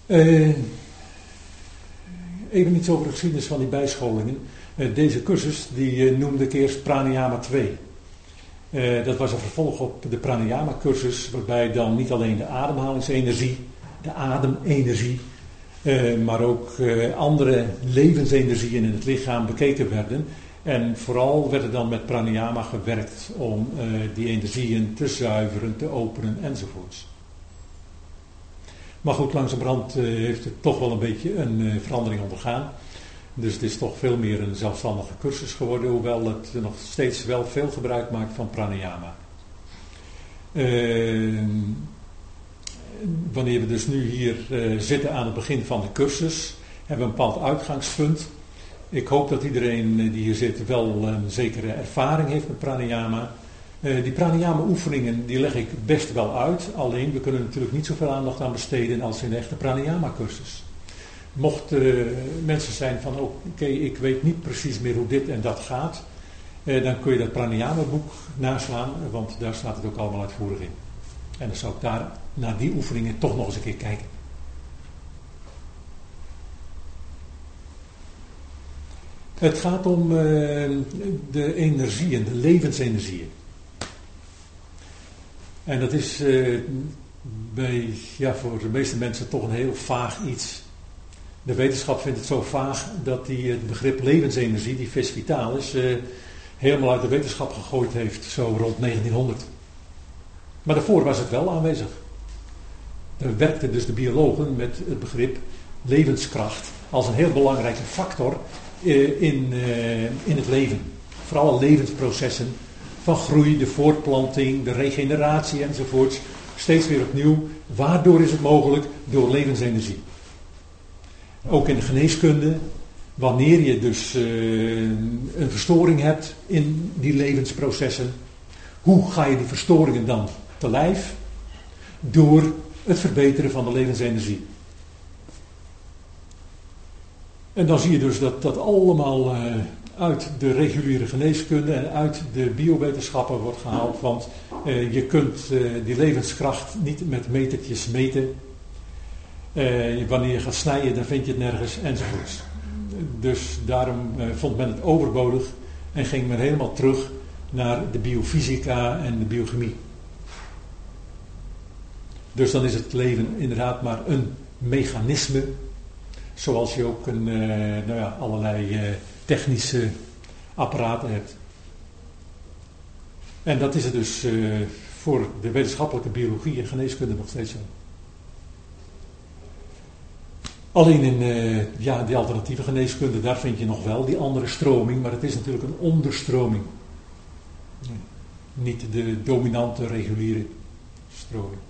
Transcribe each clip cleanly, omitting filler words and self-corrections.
Even iets over de geschiedenis van die bijscholingen. Deze cursus die noemde ik eerst Pranayama 2. Dat was een vervolg op de Pranayama cursus, waarbij dan niet alleen de ademhalingsenergie, de ademenergie, maar ook andere levensenergieën in het lichaam bekeken werden. En vooral werd er dan met pranayama gewerkt om die energieën te zuiveren, te openen enzovoorts. Maar goed, langzamerhand heeft het toch wel een beetje een verandering ondergaan. Dus het is toch veel meer een zelfstandige cursus geworden, hoewel het nog steeds wel veel gebruik maakt van pranayama. Wanneer we dus nu hier zitten aan het begin van de cursus, hebben we een bepaald uitgangspunt. Ik hoop dat iedereen die hier zit wel een zekere ervaring heeft met pranayama. Die pranayama oefeningen die leg ik best wel uit, alleen we kunnen natuurlijk niet zoveel aandacht aan besteden als in de echte pranayama cursus. Mocht mensen zijn van oké, ik weet niet precies meer hoe dit en dat gaat, dan kun je dat pranayama boek naslaan, want daar staat het ook allemaal uitvoerig in. En dan zou ik daar naar die oefeningen toch nog eens een keer kijken. Het gaat om de energieën, de levensenergieën. En dat is voor de meeste mensen toch een heel vaag iets. De wetenschap vindt het zo vaag dat die het begrip levensenergie, die vis vitalis, helemaal uit de wetenschap gegooid heeft, zo rond 1900. Maar daarvoor was het wel aanwezig. Daar werkten dus de biologen met het begrip levenskracht als een heel belangrijke factor in het leven. Voor alle levensprocessen van groei, de voortplanting, de regeneratie enzovoorts. Steeds weer opnieuw. Waardoor is het mogelijk? Door levensenergie. Ook in de geneeskunde, wanneer je dus een verstoring hebt in die levensprocessen, hoe ga je die verstoringen dan te lijf? Door het verbeteren van de levensenergie. En dan zie je dus dat dat allemaal uit de reguliere geneeskunde en uit de biowetenschappen wordt gehaald. Want je kunt die levenskracht niet met metertjes meten. Wanneer je gaat snijden, dan vind je het nergens enzovoorts. Dus daarom vond men het overbodig en ging men helemaal terug naar de biofysica en de biochemie. Dus dan is het leven inderdaad maar een mechanisme, zoals je ook allerlei technische apparaten hebt. En dat is het dus voor de wetenschappelijke biologie en geneeskunde nog steeds zo. Alleen in die alternatieve geneeskunde, daar vind je nog wel die andere stroming, maar het is natuurlijk een onderstroming. Niet de dominante, reguliere stroming.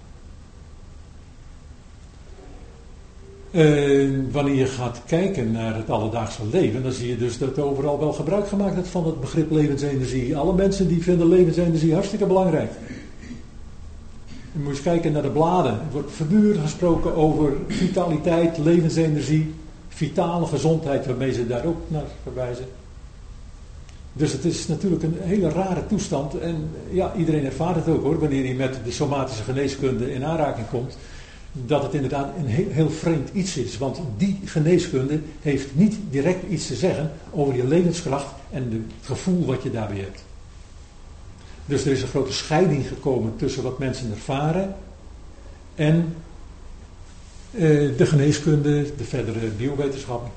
Wanneer je gaat kijken naar het alledaagse leven, dan zie je dus dat overal wel gebruik gemaakt wordt van het begrip levensenergie. Alle mensen die vinden levensenergie hartstikke belangrijk. Je moet eens kijken naar de bladen. Er wordt voortdurend gesproken over vitaliteit, levensenergie, vitale gezondheid, waarmee ze daar ook naar verwijzen. Dus het is natuurlijk een hele rare toestand. En ja, iedereen ervaart het ook hoor, wanneer hij met de somatische geneeskunde in aanraking komt. Dat het inderdaad een heel vreemd iets is. Want die geneeskunde heeft niet direct iets te zeggen over je levenskracht en het gevoel wat je daarbij hebt. Dus er is een grote scheiding gekomen tussen wat mensen ervaren en de geneeskunde, de verdere biowetenschappen.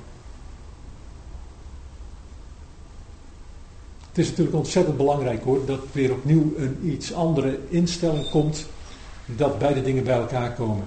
Het is natuurlijk ontzettend belangrijk hoor, dat weer opnieuw een iets andere instelling komt, dat beide dingen bij elkaar komen.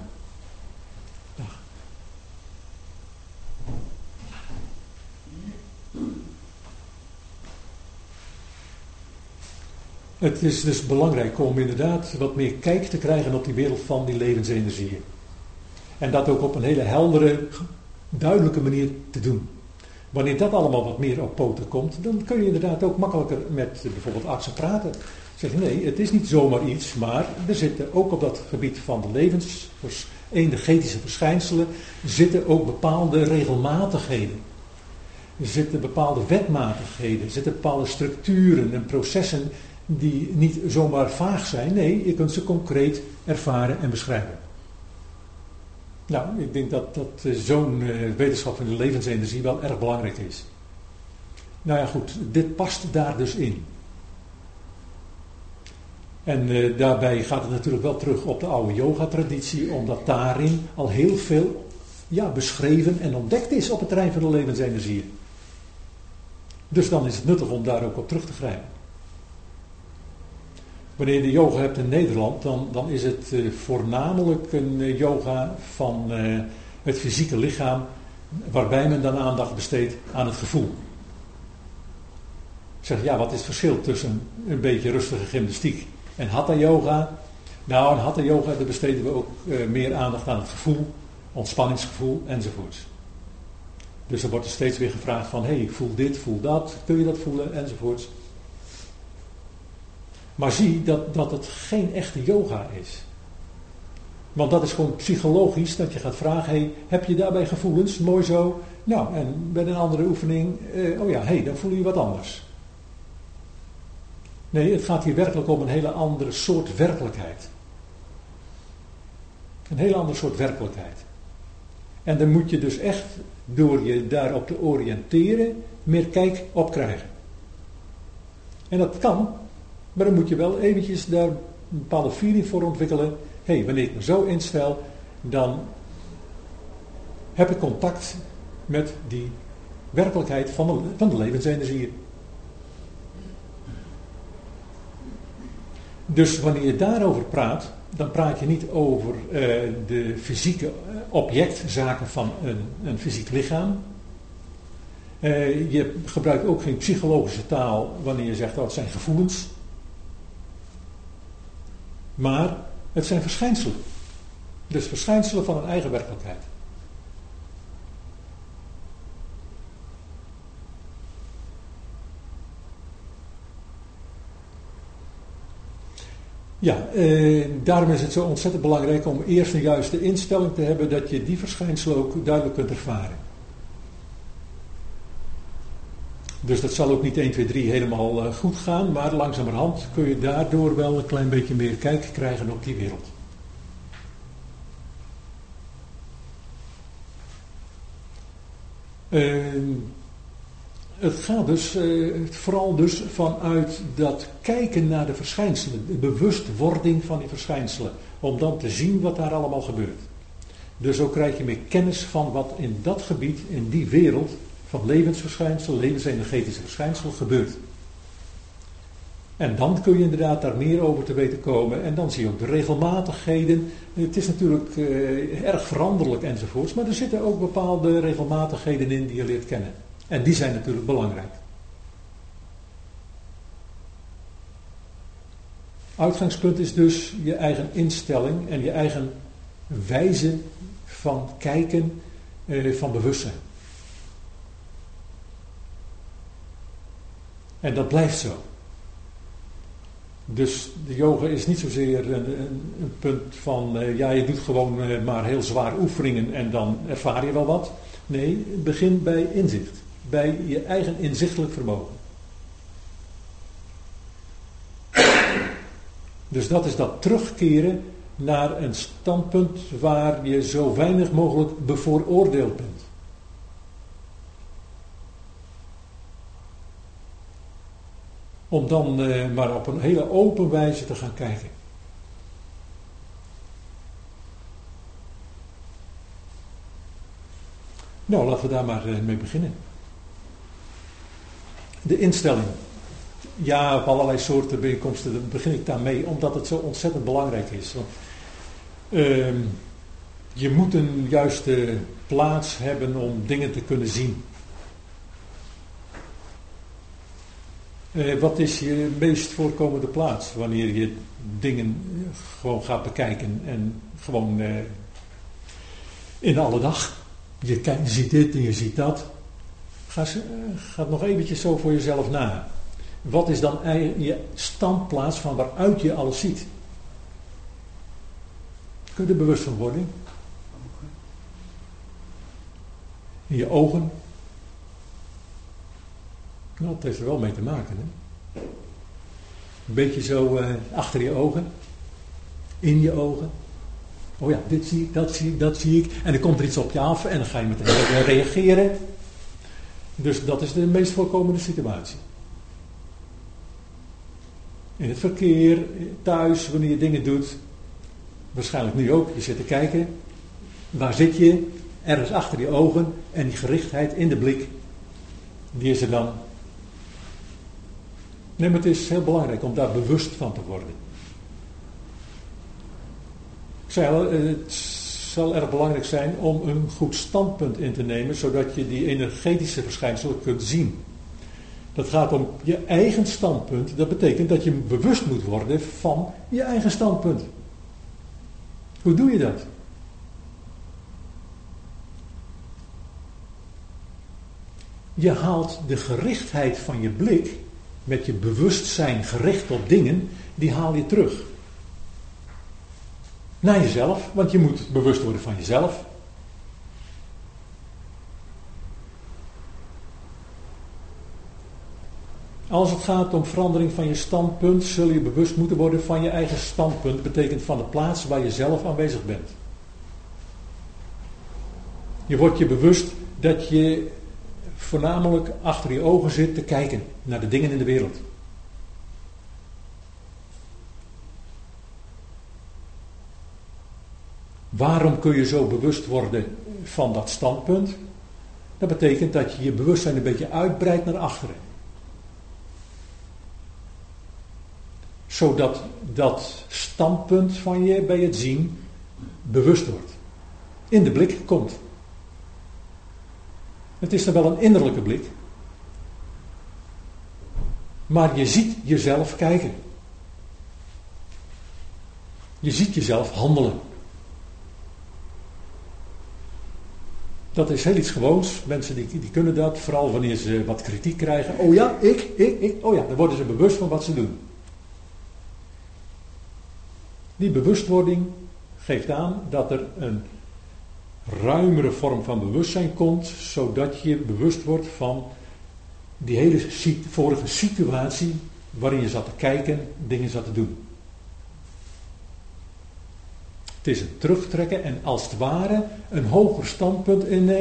Het is dus belangrijk om inderdaad wat meer kijk te krijgen op die wereld van die levensenergieën. En dat ook op een hele heldere, duidelijke manier te doen. Wanneer dat allemaal wat meer op poten komt, dan kun je inderdaad ook makkelijker met bijvoorbeeld artsen praten. Zeggen nee, het is niet zomaar iets, maar er zitten ook op dat gebied van de energetische verschijnselen, zitten ook bepaalde regelmatigheden. Er zitten bepaalde wetmatigheden, er zitten bepaalde structuren en processen die niet zomaar vaag zijn. Nee, je kunt ze concreet ervaren en beschrijven. Nou, ik denk dat zo'n wetenschap van de levensenergie wel erg belangrijk is. Nou ja, goed, dit past daar dus in. En daarbij gaat het natuurlijk wel terug op de oude yoga-traditie, omdat daarin al heel veel beschreven en ontdekt is op het terrein van de levensenergie. Dus dan is het nuttig om daar ook op terug te grijpen. Wanneer je de yoga hebt in Nederland, dan is het voornamelijk een yoga van het fysieke lichaam, waarbij men dan aandacht besteedt aan het gevoel. Ik zeg, wat is het verschil tussen een beetje rustige gymnastiek en hatha yoga? Nou, in hatha yoga besteden we ook meer aandacht aan het gevoel, ontspanningsgevoel enzovoorts. Dus er wordt er steeds weer gevraagd van, ik voel dit, voel dat, kun je dat voelen enzovoorts. Maar zie dat het geen echte yoga is. Want dat is gewoon psychologisch dat je gaat vragen, heb je daarbij gevoelens? Mooi zo. Nou, en bij een andere oefening, dan voel je wat anders. Nee, het gaat hier werkelijk om een hele andere soort werkelijkheid. Een hele andere soort werkelijkheid. En dan moet je dus echt, door je daarop te oriënteren, meer kijk op krijgen. En dat kan, maar dan moet je wel eventjes daar een bepaalde feeling voor ontwikkelen. Wanneer ik me zo instel, dan heb ik contact met die werkelijkheid van de levensenergie. Dus wanneer je daarover praat, dan praat je niet over de fysieke objectzaken van een fysiek lichaam. Je gebruikt ook geen psychologische taal wanneer je zegt dat het zijn gevoelens. Maar het zijn verschijnselen. Dus verschijnselen van een eigen werkelijkheid. Daarom is het zo ontzettend belangrijk om eerst een juiste instelling te hebben dat je die verschijnselen ook duidelijk kunt ervaren. Dus dat zal ook niet 1, 2, 3 helemaal goed gaan, maar langzamerhand kun je daardoor wel een klein beetje meer kijk krijgen op die wereld. Het gaat dus vooral dus vanuit dat kijken naar de verschijnselen, de bewustwording van die verschijnselen, om dan te zien wat daar allemaal gebeurt. Dus zo krijg je meer kennis van wat in dat gebied, in die wereld van levensverschijnselen, levensenergetische verschijnselen gebeurt. En dan kun je inderdaad daar meer over te weten komen en dan zie je ook de regelmatigheden. Het is natuurlijk erg veranderlijk enzovoorts, maar er zitten ook bepaalde regelmatigheden in die je leert kennen. En die zijn natuurlijk belangrijk. Uitgangspunt is dus je eigen instelling en je eigen wijze van kijken, van bewustzijn. En dat blijft zo. Dus de yoga is niet zozeer een punt van, je doet gewoon maar heel zwaar oefeningen en dan ervaar je wel wat. Nee, begin bij inzicht. Bij je eigen inzichtelijk vermogen. Dus dat is dat terugkeren naar een standpunt waar je zo weinig mogelijk bevooroordeeld bent. Om dan maar op een hele open wijze te gaan kijken. Nou, laten we daar maar mee beginnen. De instelling. Ja, op allerlei soorten bijeenkomsten begin ik daarmee, omdat het zo ontzettend belangrijk is. Want, je moet een juiste plaats hebben om dingen te kunnen zien. Wat is je meest voorkomende plaats wanneer je dingen gewoon gaat bekijken en gewoon in de alledag? Je ziet dit en je ziet dat. Ga nog eventjes zo voor jezelf na. Wat is dan je standplaats van waaruit je alles ziet? Kun je er bewust van worden? In je ogen. Nou, dat heeft er wel mee te maken. Hè? Een beetje zo achter je ogen. In je ogen. Oh ja, dit zie ik, dat zie ik. En dan komt er iets op je af en dan ga je meteen reageren. Dus dat is de meest voorkomende situatie. In het verkeer, thuis, wanneer je dingen doet. Waarschijnlijk nu ook. Je zit te kijken. Waar zit je? Ergens achter je ogen. En die gerichtheid in de blik. Die is er dan. Nee, maar het is heel belangrijk om daar bewust van te worden. Ik zei al, het zal erg belangrijk zijn om een goed standpunt in te nemen, zodat je die energetische verschijnselen kunt zien. Dat gaat om je eigen standpunt. Dat betekent dat je bewust moet worden van je eigen standpunt. Hoe doe je dat? Je haalt de gerichtheid van je blik, met je bewustzijn gericht op dingen, die haal je terug. Naar jezelf, want je moet bewust worden van jezelf. Als het gaat om verandering van je standpunt, zul je bewust moeten worden van je eigen standpunt. Dat betekent van de plaats waar je zelf aanwezig bent. Je wordt je bewust dat je voornamelijk achter je ogen zit te kijken naar de dingen in de wereld. Waarom kun je zo bewust worden van dat standpunt? Dat betekent dat je je bewustzijn een beetje uitbreidt naar achteren. Zodat dat standpunt van je bij het zien bewust wordt. In de blik komt. Het is dan wel een innerlijke blik. Maar je ziet jezelf kijken. Je ziet jezelf handelen. Dat is heel iets gewoons. Mensen die kunnen dat, vooral wanneer ze wat kritiek krijgen. Oh ja, ik. Oh ja, dan worden ze bewust van wat ze doen. Die bewustwording geeft aan dat er een ruimere vorm van bewustzijn komt, zodat je bewust wordt van die hele vorige situatie waarin je zat te kijken, dingen zat te doen. Het is het terugtrekken en als het ware een hoger standpunt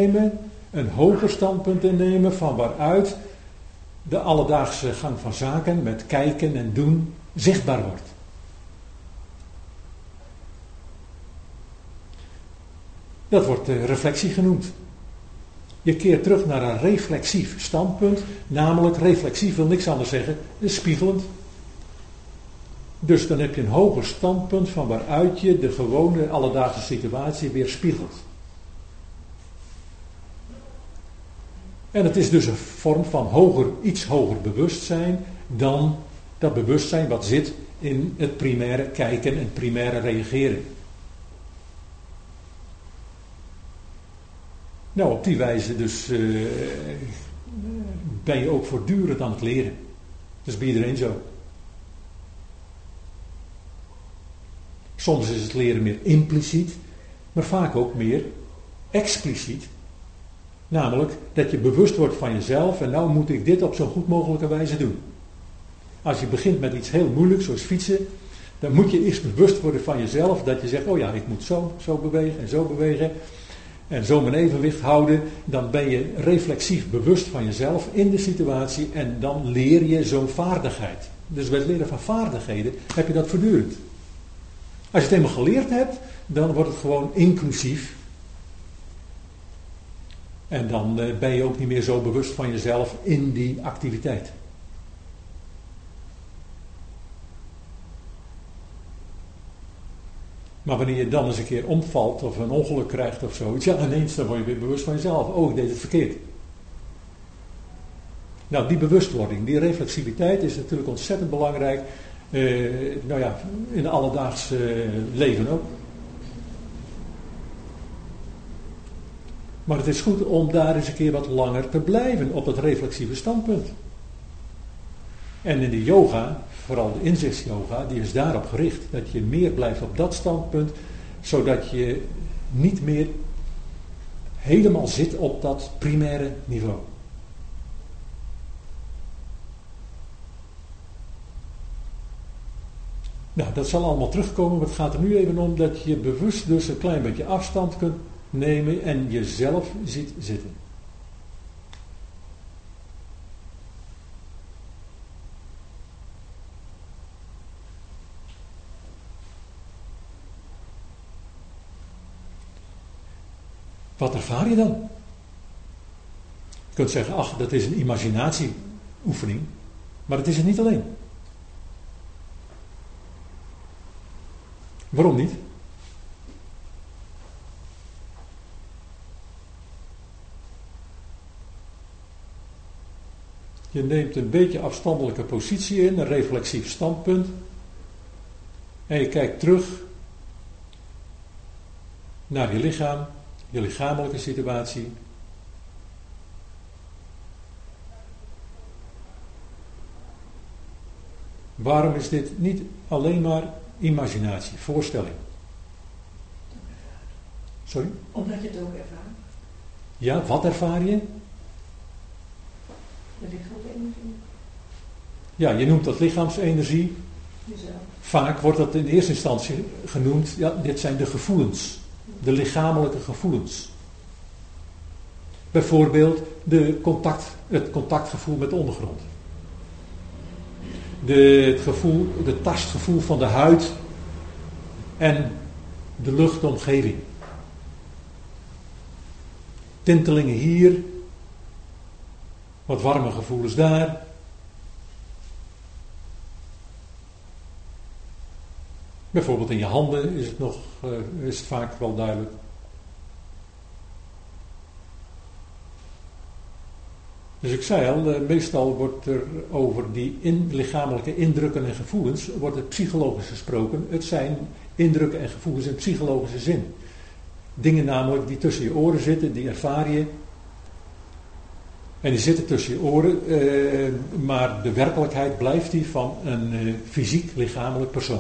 innemen van waaruit de alledaagse gang van zaken met kijken en doen zichtbaar wordt. Dat wordt reflectie genoemd. Je keert terug naar een reflexief standpunt, namelijk reflexief wil niks anders zeggen, is spiegelend. Dus dan heb je een hoger standpunt van waaruit je de gewone alledaagse situatie weer spiegelt. En het is dus een vorm van iets hoger bewustzijn dan dat bewustzijn wat zit in het primaire kijken en het primaire reageren. Nou, op die wijze dus ben je ook voortdurend aan het leren. Dat is bij iedereen zo. Soms is het leren meer impliciet, maar vaak ook meer expliciet. Namelijk dat je bewust wordt van jezelf en nou moet ik dit op zo goed mogelijke wijze doen. Als je begint met iets heel moeilijks zoals fietsen, dan moet je eerst bewust worden van jezelf dat je zegt, oh ja, ik moet zo bewegen en zo bewegen. En zo mijn evenwicht houden, dan ben je reflexief bewust van jezelf in de situatie en dan leer je zo'n vaardigheid. Dus bij het leren van vaardigheden heb je dat voortdurend. Als je het eenmaal geleerd hebt, dan wordt het gewoon inclusief. En dan ben je ook niet meer zo bewust van jezelf in die activiteit. Maar wanneer je dan eens een keer omvalt of een ongeluk krijgt of zoiets, ja, ineens dan word je weer bewust van jezelf. Oh, ik deed het verkeerd. Nou, die bewustwording, die reflexiviteit is natuurlijk ontzettend belangrijk. Nou ja, in het alledaagse leven ook. Maar het is goed om daar eens een keer wat langer te blijven op het reflexieve standpunt. En in de yoga, vooral de inzichtsyoga, die is daarop gericht. Dat je meer blijft op dat standpunt, zodat je niet meer helemaal zit op dat primaire niveau. Nou, dat zal allemaal terugkomen, maar het gaat er nu even om dat je bewust dus een klein beetje afstand kunt nemen en jezelf ziet zitten. Wat ervaar je dan? Je kunt zeggen, ach, dat is een imaginatieoefening, maar het is het niet alleen. Waarom niet? Je neemt een beetje afstandelijke positie in, een reflexief standpunt. En je kijkt terug naar je lichaam, je lichamelijke situatie. Waarom is dit niet alleen maar imaginatie, voorstelling? Sorry? Omdat je het ook ervaart. Ja, wat ervaar je? De lichaamsenergie. Ja, je noemt dat lichaamsenergie. Jezelf. Vaak wordt dat in eerste instantie genoemd, ja, dit zijn de gevoelens. De lichamelijke gevoelens. Bijvoorbeeld het contactgevoel met de ondergrond. Het tastgevoel van de huid en de luchtomgeving. Tintelingen hier, wat warme gevoelens daar. Bijvoorbeeld in je handen is het vaak wel duidelijk. Dus ik zei al, meestal wordt er over die lichamelijke indrukken en gevoelens, wordt het psychologisch gesproken. Het zijn indrukken en gevoelens in psychologische zin. Dingen namelijk die tussen je oren zitten, die ervaar je. En die zitten tussen je oren, maar de werkelijkheid blijft die van een fysiek lichamelijk persoon.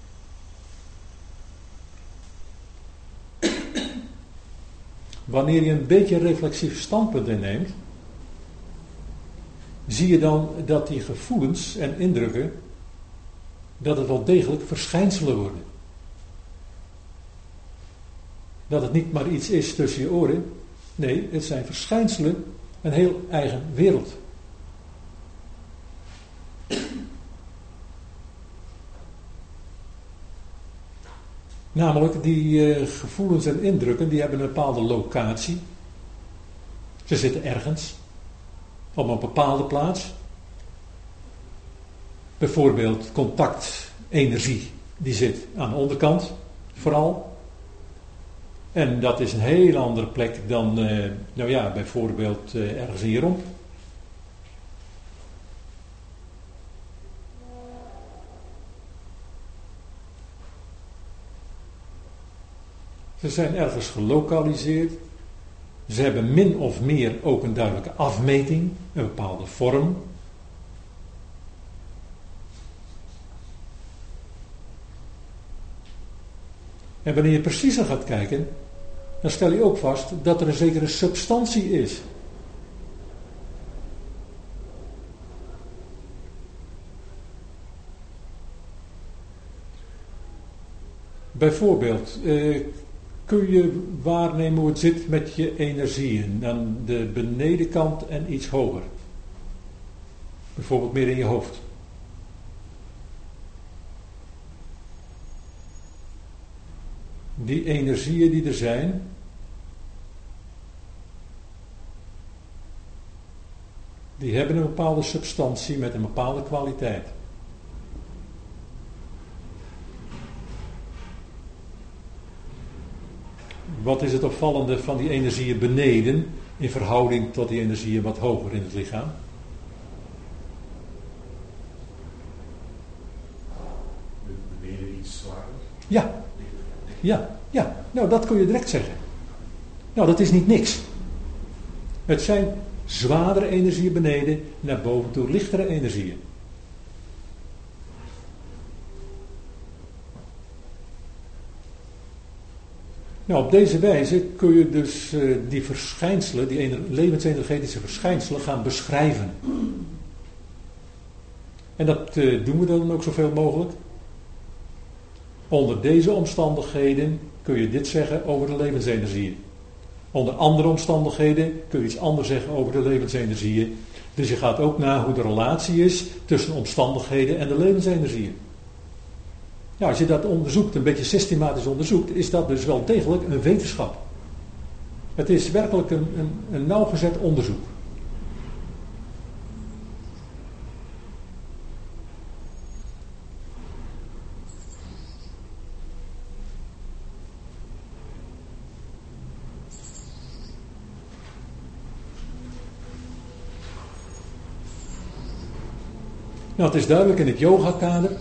Wanneer je een beetje een reflexief standpunt inneemt, zie je dan dat die gevoelens en indrukken, dat het wel degelijk verschijnselen worden. Dat het niet maar iets is tussen je oren. Nee, het zijn verschijnselen, een heel eigen wereld. Namelijk, die gevoelens en indrukken, die hebben een bepaalde locatie. Ze zitten ergens. Op een bepaalde plaats. Bijvoorbeeld contactenergie, die zit aan de onderkant, vooral. En dat is een heel andere plek dan, bijvoorbeeld ergens in je romp. Ze zijn ergens gelokaliseerd. Ze hebben min of meer ook een duidelijke afmeting, een bepaalde vorm. En wanneer je preciezer gaat kijken, dan stel je ook vast dat er een zekere substantie is. Bijvoorbeeld, kun je waarnemen hoe het zit met je energieën aan de benedenkant en iets hoger. Bijvoorbeeld meer in je hoofd. Die energieën die er zijn, die hebben een bepaalde substantie met een bepaalde kwaliteit. Wat is het opvallende van die energieën beneden in verhouding tot die energieën wat hoger in het lichaam? Beneden iets zwaarder? Ja. Nou, dat kun je direct zeggen. Nou, dat is niet niks. Het zijn zwaardere energieën beneden, naar boven toe lichtere energieën. Nou, op deze wijze kun je dus die verschijnselen, die levensenergetische verschijnselen gaan beschrijven. En dat doen we dan ook zoveel mogelijk. Onder deze omstandigheden kun je dit zeggen over de levensenergieën. Onder andere omstandigheden kun je iets anders zeggen over de levensenergieën. Dus je gaat ook na hoe de relatie is tussen omstandigheden en de levensenergieën. Ja, als je dat onderzoekt, een beetje systematisch onderzoekt, is dat dus wel degelijk een wetenschap. Het is werkelijk een nauwgezet onderzoek. Nou, het is duidelijk in het yoga-kader.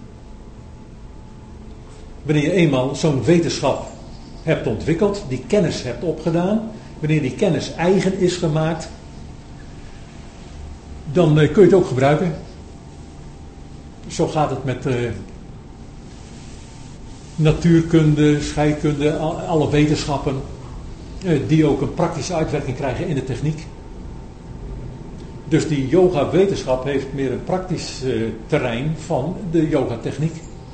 Wanneer je eenmaal zo'n wetenschap hebt ontwikkeld, die kennis hebt opgedaan, wanneer die kennis eigen is gemaakt, dan kun je het ook gebruiken. Zo gaat het met natuurkunde, scheikunde, alle wetenschappen die ook een praktische uitwerking krijgen in de techniek. Dus die yoga-wetenschap heeft meer een praktisch terrein van de yoga-techniek.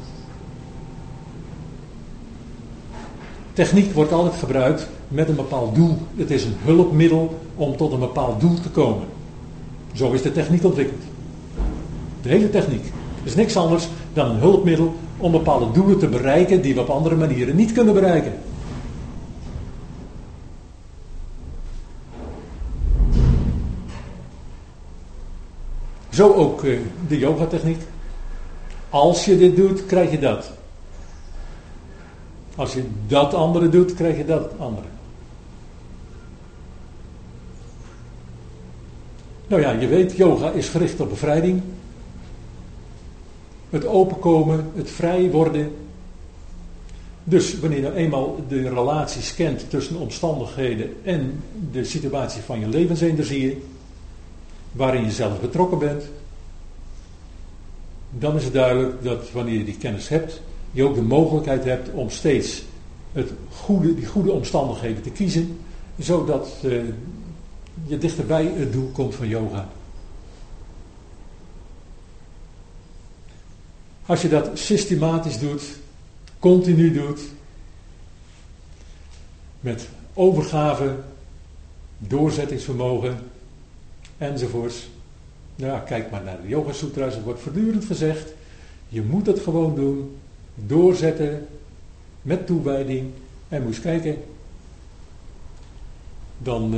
Techniek wordt altijd gebruikt met een bepaald doel. Het is een hulpmiddel om tot een bepaald doel te komen. Zo is de techniek ontwikkeld. De hele techniek is niks anders dan een hulpmiddel om bepaalde doelen te bereiken die we op andere manieren niet kunnen bereiken. Zo ook de yogatechniek. Als je dit doet, krijg je dat. Als je dat andere doet, krijg je dat andere. Nou ja, je weet, yoga is gericht op bevrijding. Het openkomen, het vrij worden. Dus wanneer je eenmaal de relaties kent tussen omstandigheden en de situatie van je levensenergieën, waarin je zelf betrokken bent, dan is het duidelijk dat wanneer je die kennis hebt, je ook de mogelijkheid hebt om steeds die goede omstandigheden te kiezen, zodat je dichterbij het doel komt van yoga. Als je dat systematisch doet, continu doet, met overgave, doorzettingsvermogen enzovoorts. Nou ja, kijk maar naar de Yoga Sutra's, het wordt voortdurend gezegd, je moet het gewoon doen, doorzetten, met toewijding, en moet eens kijken, dan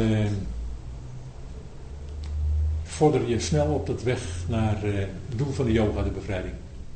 vorder je snel op dat weg naar het doel van de yoga, de bevrijding.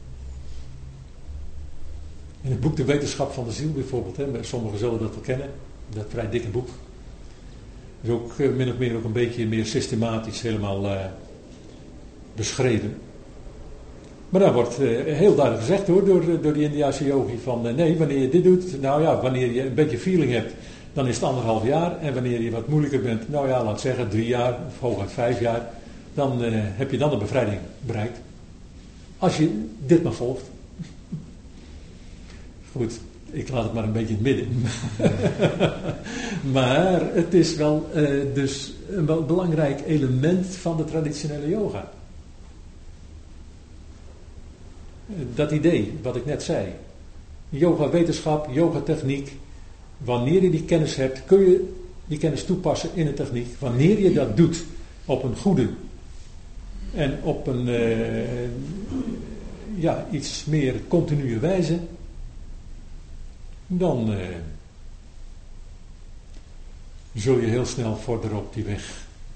In het boek De Wetenschap van de Ziel bijvoorbeeld, sommigen zullen dat wel kennen, dat vrij dikke boek. Is ook min of meer ook een beetje meer systematisch helemaal beschreven. Maar daar wordt heel duidelijk gezegd door die Indiase yogi van nee, wanneer je dit doet, nou ja, wanneer je een beetje feeling hebt, dan is het 1,5 jaar. En wanneer je wat moeilijker bent, nou ja, laat zeggen 3 jaar of hooguit 5 jaar, dan heb je dan de bevrijding bereikt. Als je dit maar volgt. Goed, ik laat het maar een beetje in het midden. Maar het is wel dus een wel belangrijk element van de traditionele yoga. Dat idee, wat ik net zei. Yoga-wetenschap, yoga-techniek. Wanneer je die kennis hebt, kun je die kennis toepassen in de techniek. Wanneer je dat doet op een goede en op een iets meer continue wijze, dan zul je heel snel vorderen op die weg.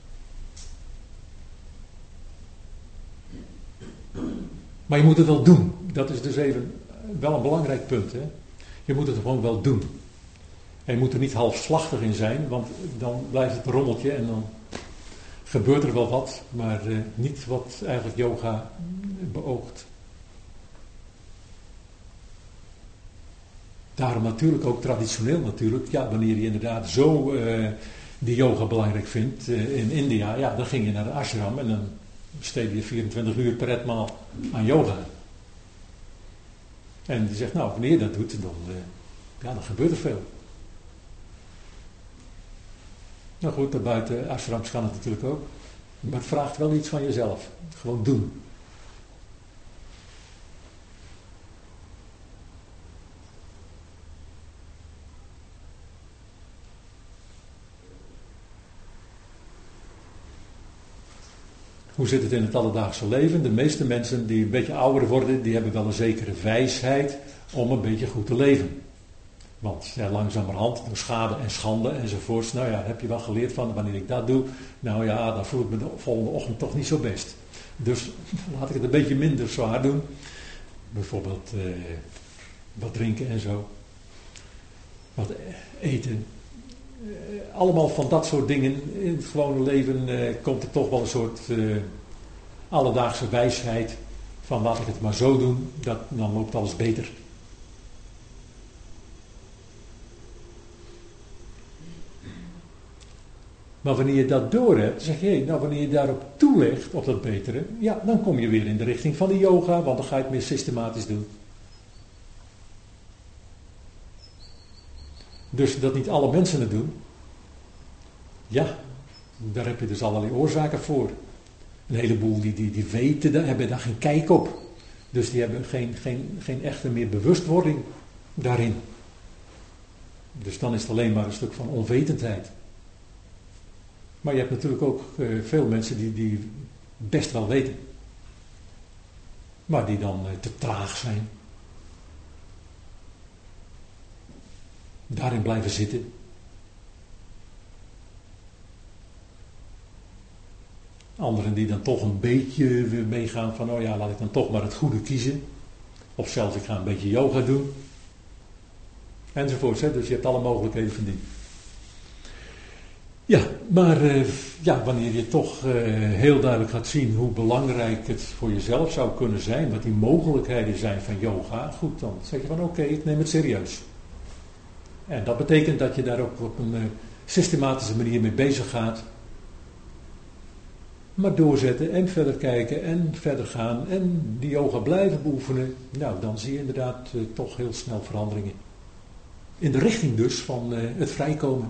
Maar je moet het wel doen. Dat is dus even wel een belangrijk punt. Hè? Je moet het gewoon wel doen. En je moet er niet halfslachtig in zijn, want dan blijft het een rommeltje en dan gebeurt er wel wat, maar niet wat eigenlijk yoga beoogt. Daarom natuurlijk ook traditioneel natuurlijk, ja, wanneer je inderdaad zo die yoga belangrijk vindt in India, ja, dan ging je naar de ashram en dan besteed je 24 uur per etmaal aan yoga. En die zegt, nou, wanneer je dat doet, dan gebeurt er veel. Nou goed, daarbuiten ashrams kan het natuurlijk ook. Maar het vraagt wel iets van jezelf. Gewoon doen. Hoe zit het in het alledaagse leven? De meeste mensen die een beetje ouder worden, die hebben wel een zekere wijsheid om een beetje goed te leven. Want ja, langzamerhand, door schade en schande enzovoorts, nou ja, heb je wel geleerd van wanneer ik dat doe, nou ja, dan voel ik me de volgende ochtend toch niet zo best. Dus laat ik het een beetje minder zwaar doen. Bijvoorbeeld wat drinken en zo. Wat eten. Allemaal van dat soort dingen. In het gewone leven komt er toch wel een soort alledaagse wijsheid van laat ik het maar zo doen, dan loopt alles beter. Maar wanneer je dat door hebt, zeg je, nou wanneer je daarop toelegt, op dat betere, ja, dan kom je weer in de richting van de yoga, want dan ga je het meer systematisch doen. Dus dat niet alle mensen het doen, ja, daar heb je dus allerlei oorzaken voor. Een heleboel die weten, hebben daar geen kijk op. Dus die hebben geen echte meer bewustwording daarin. Dus dan is het alleen maar een stuk van onwetendheid. Maar je hebt natuurlijk ook veel mensen die best wel weten. Maar die dan te traag zijn. Daarin blijven zitten. Anderen die dan toch een beetje weer meegaan van, oh ja, laat ik dan toch maar het goede kiezen. Of zelfs ik ga een beetje yoga doen. Enzovoorts, hè? Dus je hebt alle mogelijkheden van die. Ja, maar wanneer je toch heel duidelijk gaat zien hoe belangrijk het voor jezelf zou kunnen zijn, wat die mogelijkheden zijn van yoga, goed, dan zeg je van oké, ik neem het serieus. En dat betekent dat je daar ook op een systematische manier mee bezig gaat. Maar doorzetten en verder kijken en verder gaan en die yoga blijven beoefenen, nou dan zie je inderdaad toch heel snel veranderingen. In de richting dus van het vrijkomen.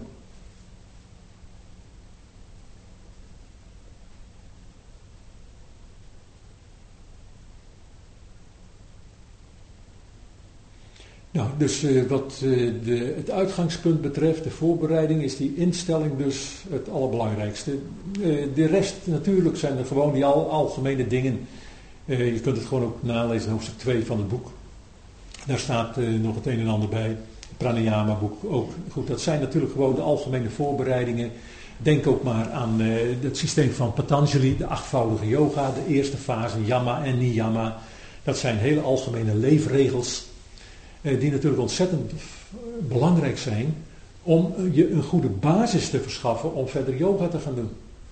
Nou, dus wat het uitgangspunt betreft, de voorbereiding, is die instelling dus het allerbelangrijkste. De rest natuurlijk zijn er gewoon die algemene dingen. Je kunt het gewoon ook nalezen in hoofdstuk 2 van het boek. Daar staat nog het een en ander bij. Pranayama boek ook. Goed, dat zijn natuurlijk gewoon de algemene voorbereidingen. Denk ook maar aan het systeem van Patanjali, de 8voudige yoga, de eerste fase, yama en niyama. Dat zijn hele algemene leefregels. Die natuurlijk ontzettend belangrijk zijn om je een goede basis te verschaffen om verder yoga te gaan doen.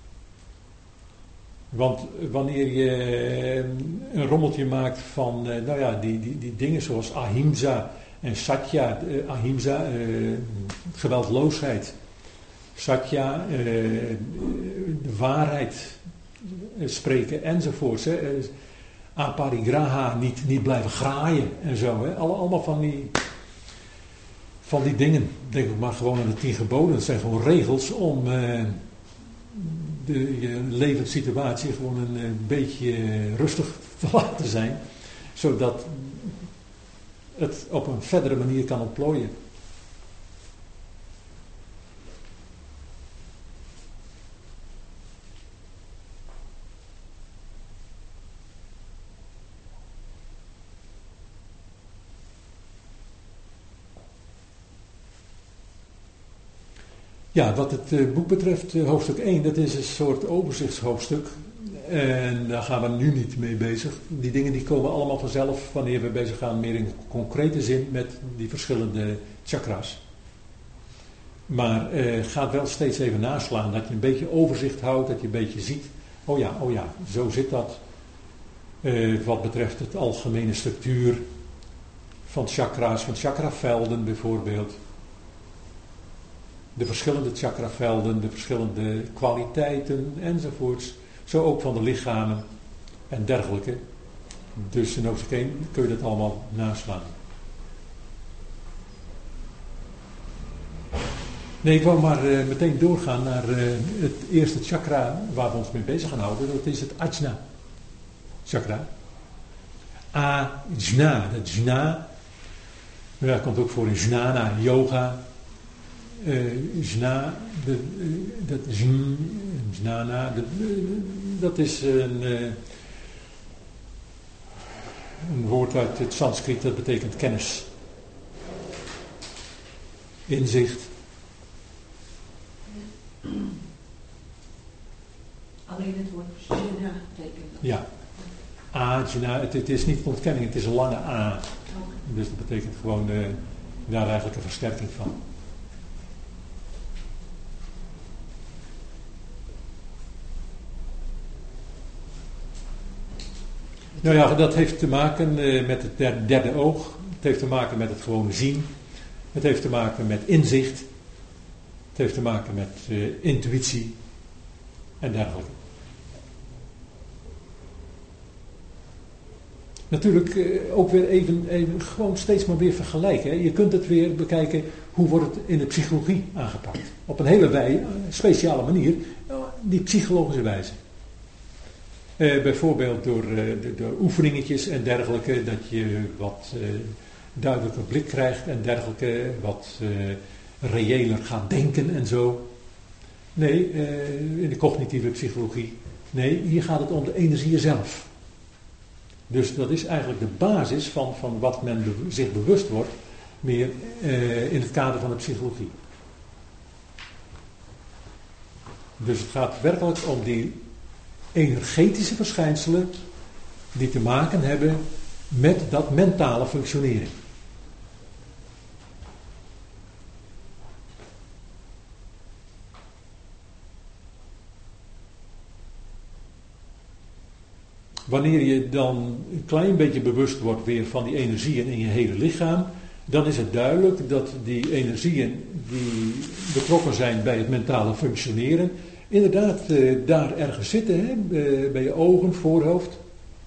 Want wanneer je een rommeltje maakt van die dingen zoals ahimsa en satya, ahimsa, geweldloosheid, satya, de waarheid spreken enzovoorts. Aparigraha, niet blijven graaien en zo. Hè. Allemaal van die dingen. Denk ik maar gewoon aan de 10 geboden. Dat zijn gewoon regels om je levenssituatie gewoon een beetje rustig te laten zijn. Zodat het op een verdere manier kan ontplooien. Ja, wat het boek betreft, hoofdstuk 1, dat is een soort overzichtshoofdstuk. En daar gaan we nu niet mee bezig. Die dingen die komen allemaal vanzelf wanneer we bezig gaan meer in concrete zin met die verschillende chakra's. Maar ga wel steeds even naslaan, dat je een beetje overzicht houdt, dat je een beetje ziet, oh ja, zo zit dat. Wat betreft het algemene structuur van chakra's, van chakravelden bijvoorbeeld. De verschillende chakravelden, de verschillende kwaliteiten enzovoorts. Zo ook van de lichamen en dergelijke. Dus in hoofdstuk 1 kun je dat allemaal naslaan. Nee, ik wou maar meteen doorgaan naar het eerste chakra waar we ons mee bezig gaan houden. Dat is het Ajna chakra. Ajna, dat jna, dat komt ook voor in jnana, yoga. dat is een woord uit het Sanskriet, dat betekent kennis, inzicht. Alleen het woord jna betekent dat. Ja, ajna, het is niet ontkenning, het is een lange a. Dus dat betekent gewoon daar eigenlijk een versterking van. Nou ja, dat heeft te maken met het derde oog. Het heeft te maken met het gewone zien. Het heeft te maken met inzicht. Het heeft te maken met intuïtie en dergelijke. Natuurlijk ook weer even gewoon steeds maar weer vergelijken. Hè. Je kunt het weer bekijken, hoe wordt het in de psychologie aangepakt. Op een hele speciale manier, die psychologische wijze. Bijvoorbeeld door oefeningetjes en dergelijke, dat je wat duidelijker blik krijgt en dergelijke, wat reëler gaat denken en zo. Nee, in de cognitieve psychologie. Nee, hier gaat het om de energieën zelf. Dus dat is eigenlijk de basis van wat men zich bewust wordt, meer in het kader van de psychologie. Dus het gaat werkelijk om die energetische verschijnselen die te maken hebben met dat mentale functioneren. Wanneer je dan een klein beetje bewust wordt weer van die energieën in je hele lichaam, dan is het duidelijk dat die energieën die betrokken zijn bij het mentale functioneren, inderdaad daar ergens zitten, hè? Bij je ogen, voorhoofd.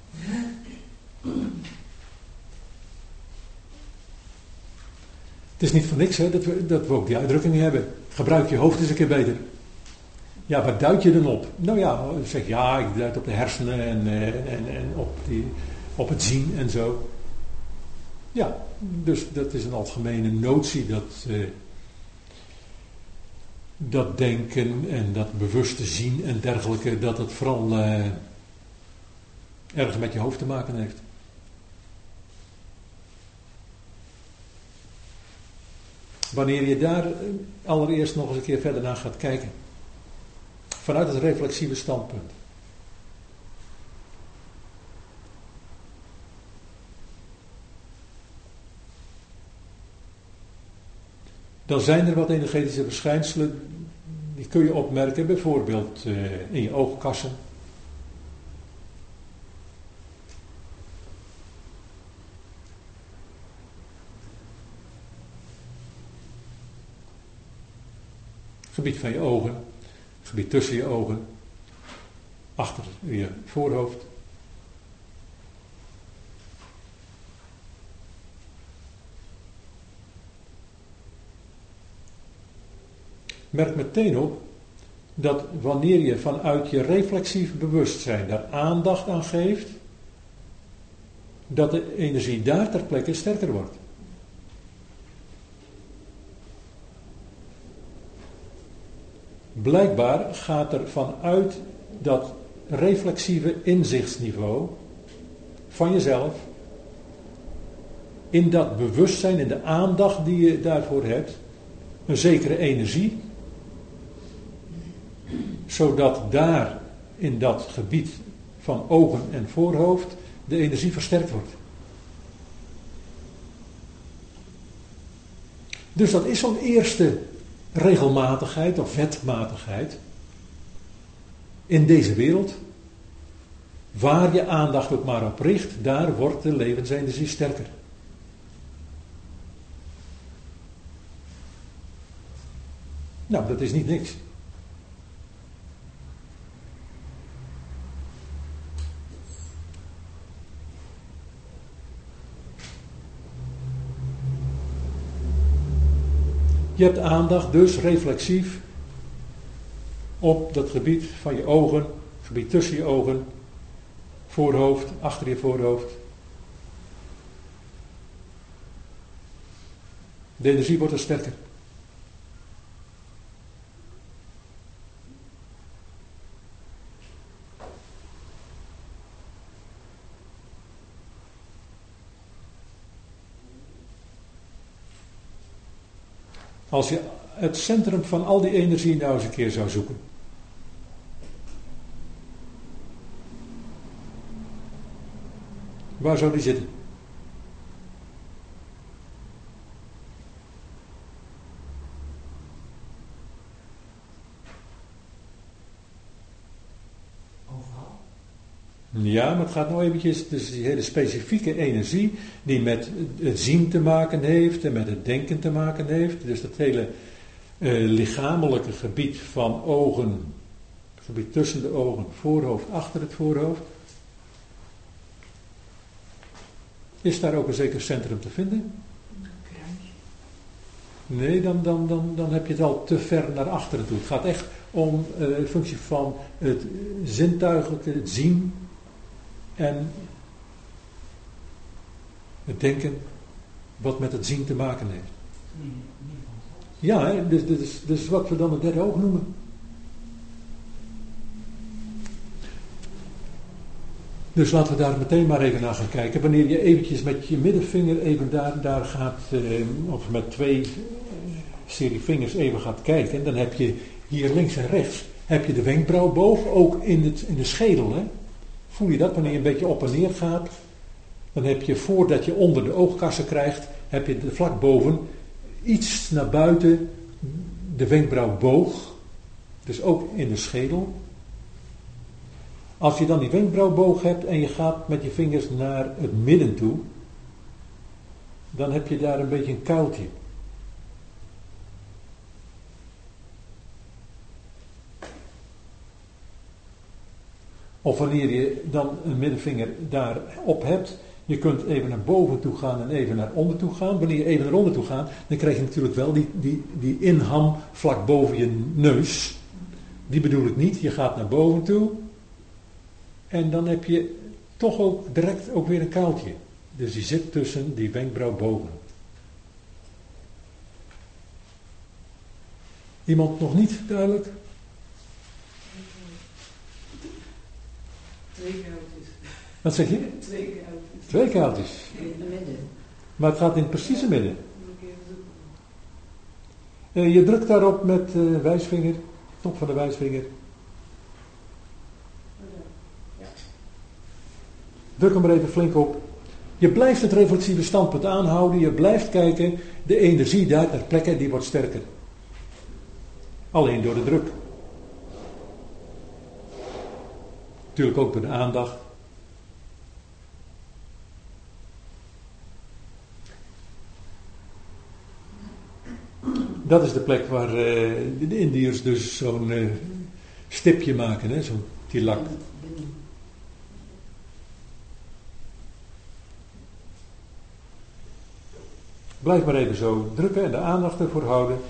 Het is niet voor niks hè, dat we ook die uitdrukking hebben. Gebruik je hoofd eens een keer beter. Ja, waar duid je dan op? Nou ja, zeg ja, ik duid op de hersenen en op het zien en zo. Ja, dus dat is een algemene notie dat denken en dat bewuste zien en dergelijke, dat het vooral ergens met je hoofd te maken heeft. Wanneer je daar allereerst nog eens een keer verder naar gaat kijken. Vanuit het reflexieve standpunt. Dan zijn er wat energetische verschijnselen, die kun je opmerken, bijvoorbeeld in je oogkassen. Gebied van je ogen, gebied tussen je ogen, achter je voorhoofd. Merk meteen op dat wanneer je vanuit je reflexief bewustzijn daar aandacht aan geeft, dat de energie daar ter plekke sterker wordt. Blijkbaar gaat er vanuit dat reflexieve inzichtsniveau van jezelf, in dat bewustzijn, in de aandacht die je daarvoor hebt, een zekere energie, zodat daar in dat gebied van ogen en voorhoofd de energie versterkt wordt. Dus dat is zo'n eerste regelmatigheid of wetmatigheid in deze wereld. Waar je aandacht ook maar op richt, daar wordt de levensenergie sterker. Nou, dat is niet niks. Je hebt aandacht dus reflexief op dat gebied van je ogen, gebied tussen je ogen, voorhoofd, achter je voorhoofd. De energie wordt er sterker. Als je het centrum van al die energie nou eens een keer zou zoeken. Waar zou die zitten? Ja, maar het gaat nou eventjes, dus die hele specifieke energie die met het zien te maken heeft en met het denken te maken heeft. Dus dat hele lichamelijke gebied van ogen, het gebied tussen de ogen, voorhoofd, achter het voorhoofd. Is daar ook een zeker centrum te vinden? Nee, dan heb je het al te ver naar achteren toe. Het gaat echt om de functie van het zintuigelijke, het zien en het denken wat met het zien te maken heeft. Ja, dus wat we dan het derde oog noemen. Dus laten we daar meteen maar even naar gaan kijken. Wanneer je eventjes met je middenvinger even daar gaat, of met 2 serie vingers even gaat kijken, dan heb je hier links en rechts heb je de wenkbrauwboog, ook in de schedel. Hè? Voel je dat? Wanneer je een beetje op en neer gaat, dan heb je voordat je onder de oogkassen krijgt, heb je vlak boven iets naar buiten de wenkbrauwboog, dus ook in de schedel. Als je dan die wenkbrauwboog hebt en je gaat met je vingers naar het midden toe, dan heb je daar een beetje een kuiltje. Of wanneer je dan een middenvinger daarop hebt, je kunt even naar boven toe gaan en even naar onder toe gaan. Wanneer je even naar onder toe gaat, dan krijg je natuurlijk wel die inham vlak boven je neus. Die bedoel ik niet, je gaat naar boven toe. En dan heb je toch ook direct ook weer een kuiltje. Dus die zit tussen die wenkbrauwbogen. Iemand nog niet duidelijk? 2 kuiltjes. Wat zeg je? 2 kuiltjes. 2 kuiltjes. In het midden. Maar het gaat in het precieze midden. Je drukt daarop met wijsvinger, top van de wijsvinger. Druk hem er even flink op. Je blijft het reflexieve standpunt aanhouden. Je blijft kijken. De energie daar ter plekke die wordt sterker. Alleen door de druk. Natuurlijk ook door de aandacht. Dat is de plek waar de Indiërs dus zo'n stipje maken. Hè? Zo'n tilak. Blijf maar even zo drukken en de aandacht ervoor houden.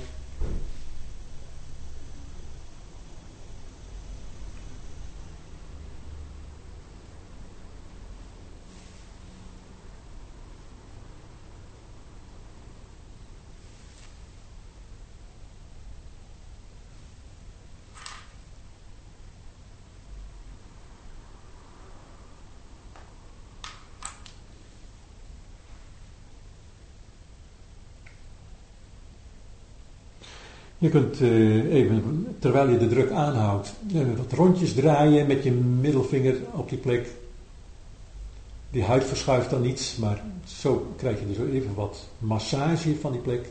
Je kunt even, terwijl je de druk aanhoudt, wat rondjes draaien met je middelvinger op die plek. Die huid verschuift dan niets, maar zo krijg je dus even wat massage van die plek.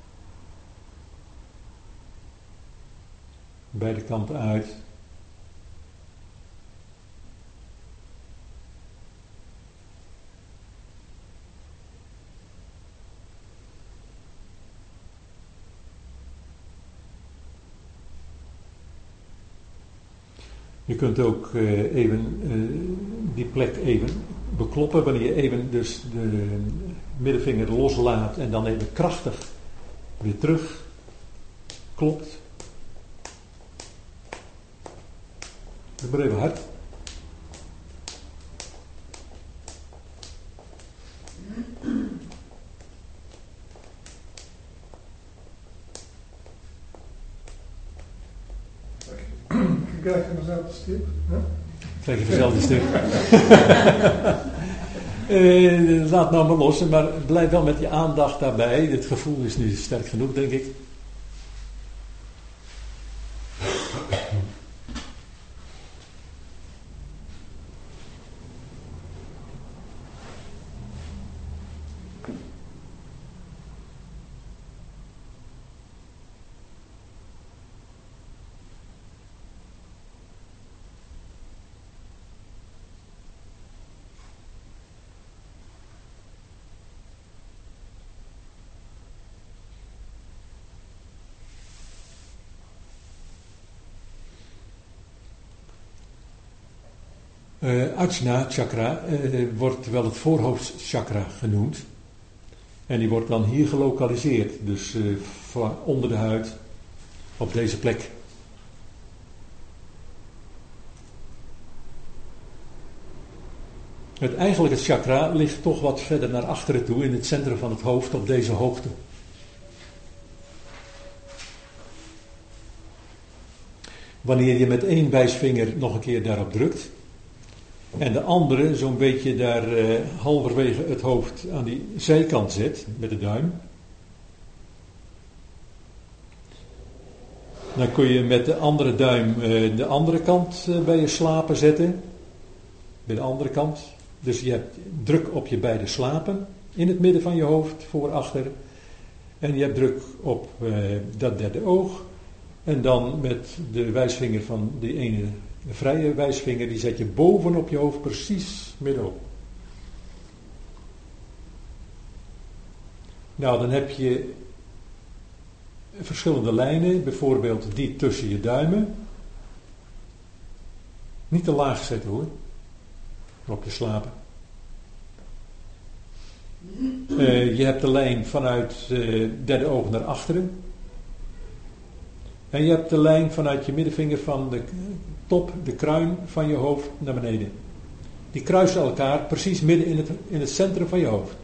Beide kanten uit. Je kunt ook even die plek even bekloppen, wanneer je even dus de middenvinger loslaat en dan even krachtig weer terug klopt. Doe maar even hard. Krijg je dezelfde stip? Huh? Krijg je dezelfde stip. Laat nou maar los, maar blijf wel met die aandacht daarbij. Het gevoel is nu sterk genoeg, denk ik. Ajna chakra wordt wel het voorhoofdchakra genoemd. En die wordt dan hier gelokaliseerd. Dus onder de huid. Op deze plek. Het eigenlijke chakra ligt toch wat verder naar achteren toe. In het centrum van het hoofd op deze hoogte. Wanneer je met één wijsvinger nog een keer daarop drukt. En de andere zo'n beetje daar halverwege het hoofd aan die zijkant zet. Met de duim. Dan kun je met de andere duim de andere kant bij je slapen zetten. Bij de andere kant. Dus je hebt druk op je beide slapen. In het midden van je hoofd, voor, achter. En je hebt druk op dat derde oog. En dan met de wijsvinger van die ene vrije wijsvinger, die zet je bovenop je hoofd precies middenop. Nou, dan heb je verschillende lijnen, bijvoorbeeld die tussen je duimen. Niet te laag zetten hoor, op je slapen. Je hebt de lijn vanuit derde oog naar achteren. En je hebt de lijn vanuit je middenvinger van de top, de kruin van je hoofd naar beneden. Die kruisen elkaar precies midden in het centrum van je hoofd.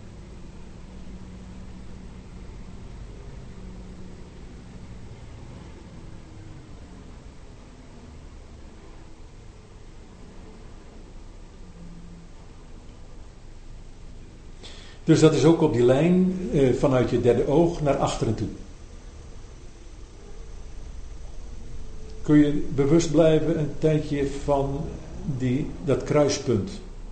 Dus dat is ook op die lijn vanuit je derde oog naar achteren toe. Kun je bewust blijven een tijdje van dat kruispunt.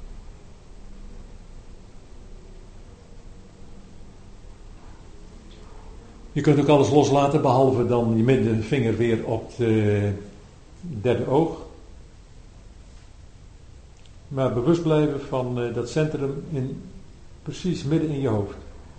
Je kunt ook alles loslaten behalve dan je middenvinger weer op de derde oog. Maar bewust blijven van dat centrum precies midden in je hoofd.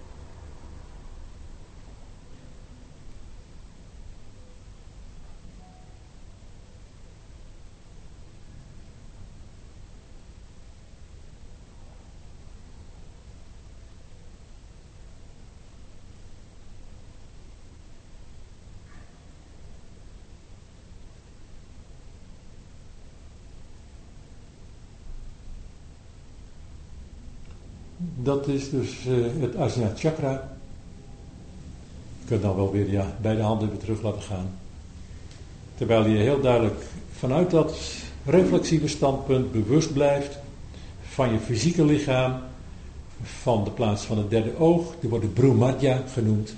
Dat is dus het Ajna chakra. Je kunt dan wel weer beide handen weer terug laten gaan. Terwijl je heel duidelijk vanuit dat reflexieve standpunt bewust blijft van je fysieke lichaam, van de plaats van het derde oog, die wordt Bhumadhya genoemd.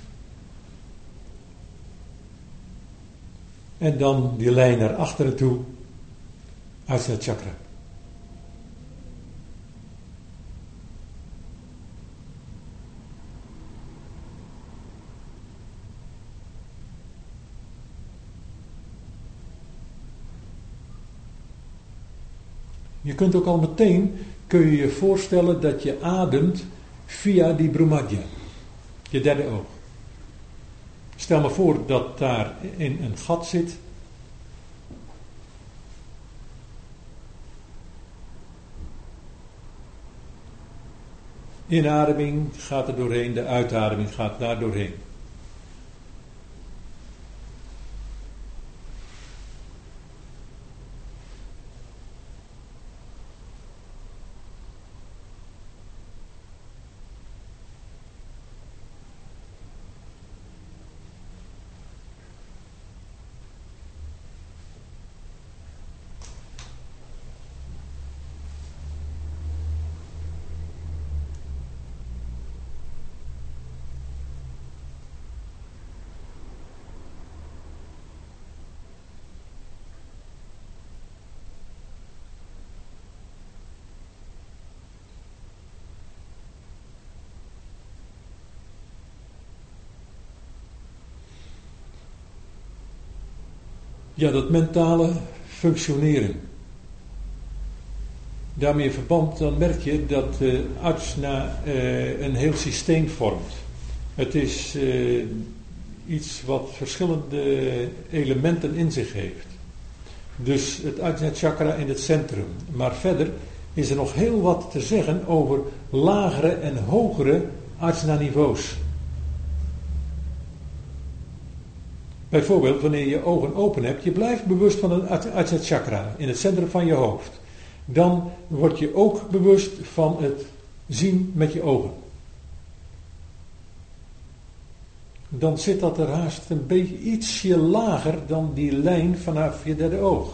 En dan die lijn naar achteren toe, Ajna chakra. Je kunt ook al meteen, kun je je voorstellen dat je ademt via die Bhumadhya, je derde oog. Stel me voor dat daar in een gat zit. Inademing gaat er doorheen, de uitademing gaat daar doorheen. Ja, dat mentale functioneren. Daarmee in verband, dan merk je dat Ajna een heel systeem vormt. Het is iets wat verschillende elementen in zich heeft. Dus het Ajna chakra in het centrum. Maar verder is er nog heel wat te zeggen over lagere en hogere Ajna niveaus. Bijvoorbeeld wanneer je ogen open hebt, je blijft bewust van het Ajna chakra in het centrum van je hoofd. Dan word je ook bewust van het zien met je ogen. Dan zit dat er haast een beetje ietsje lager dan die lijn vanaf je derde oog.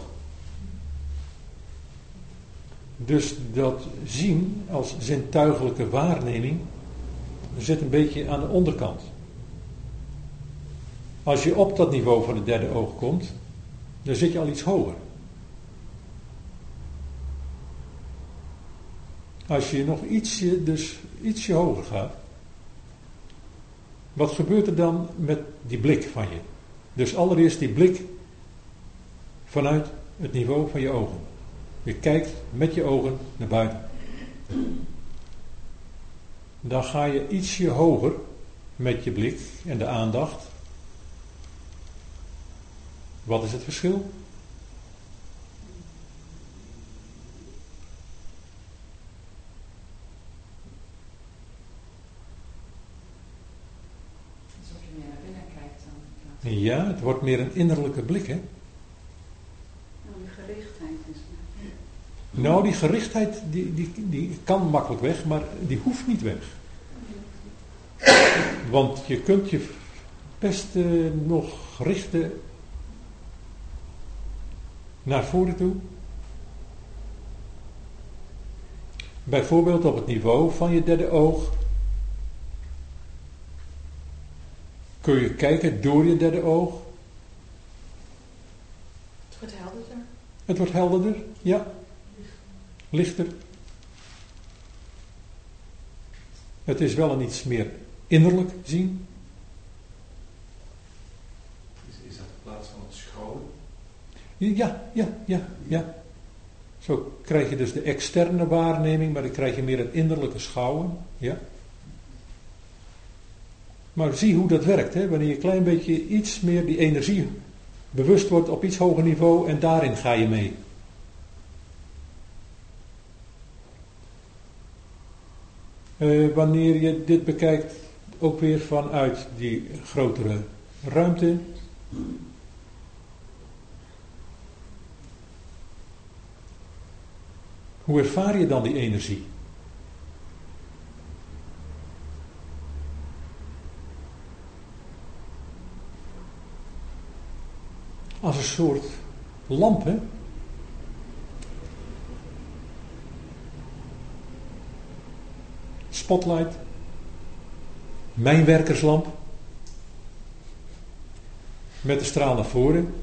Dus dat zien als zintuigelijke waarneming zit een beetje aan de onderkant. Als je op dat niveau van het derde oog komt, dan zit je al iets hoger. Als je nog ietsje hoger gaat, wat gebeurt er dan met die blik van je? Dus allereerst die blik vanuit het niveau van je ogen. Je kijkt met je ogen naar buiten. Dan ga je ietsje hoger met je blik en de aandacht. Wat is het verschil? Alsof je meer naar binnen kijkt dan. Ja, het wordt meer een innerlijke blik, hè? Nou, die gerichtheid is het. Nou, die gerichtheid die kan makkelijk weg, maar die hoeft niet weg. Want je kunt je best nog richten naar voren toe. Bijvoorbeeld op het niveau van je derde oog. Kun je kijken door je derde oog. Het wordt helderder. Het wordt helderder, ja. Lichter. Het is wel een iets meer innerlijk zien. Is dat in plaats van het schouwen? Ja. Zo krijg je dus de externe waarneming, maar dan krijg je meer het innerlijke schouwen. Ja. Maar zie hoe dat werkt, hè? Wanneer je een klein beetje iets meer die energie bewust wordt op iets hoger niveau en daarin ga je mee. Wanneer je dit bekijkt, ook weer vanuit die grotere ruimte. Hoe ervaar je dan die energie? Als een soort lamp, hè? Spotlight. Mijnwerkerslamp. Met de straal naar voren.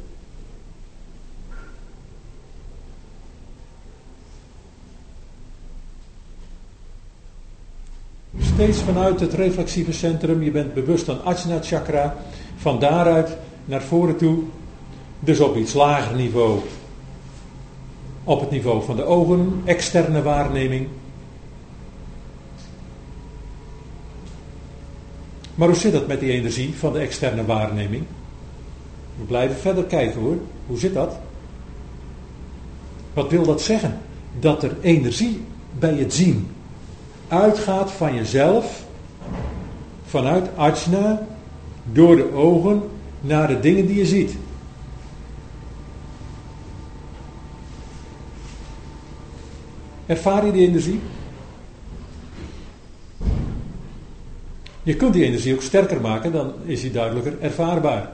Steeds vanuit het reflexieve centrum. Je bent bewust van Ajna chakra. Van daaruit naar voren toe. Dus op iets lager niveau. Op het niveau van de ogen. Externe waarneming. Maar hoe zit dat met die energie van de externe waarneming? We blijven verder kijken hoor. Hoe zit dat? Wat wil dat zeggen? Dat er energie bij het zien uitgaat van jezelf, vanuit Ajna, door de ogen, naar de dingen die je ziet. Ervaar je die energie? Je kunt die energie ook sterker maken, dan is die duidelijker ervaarbaar.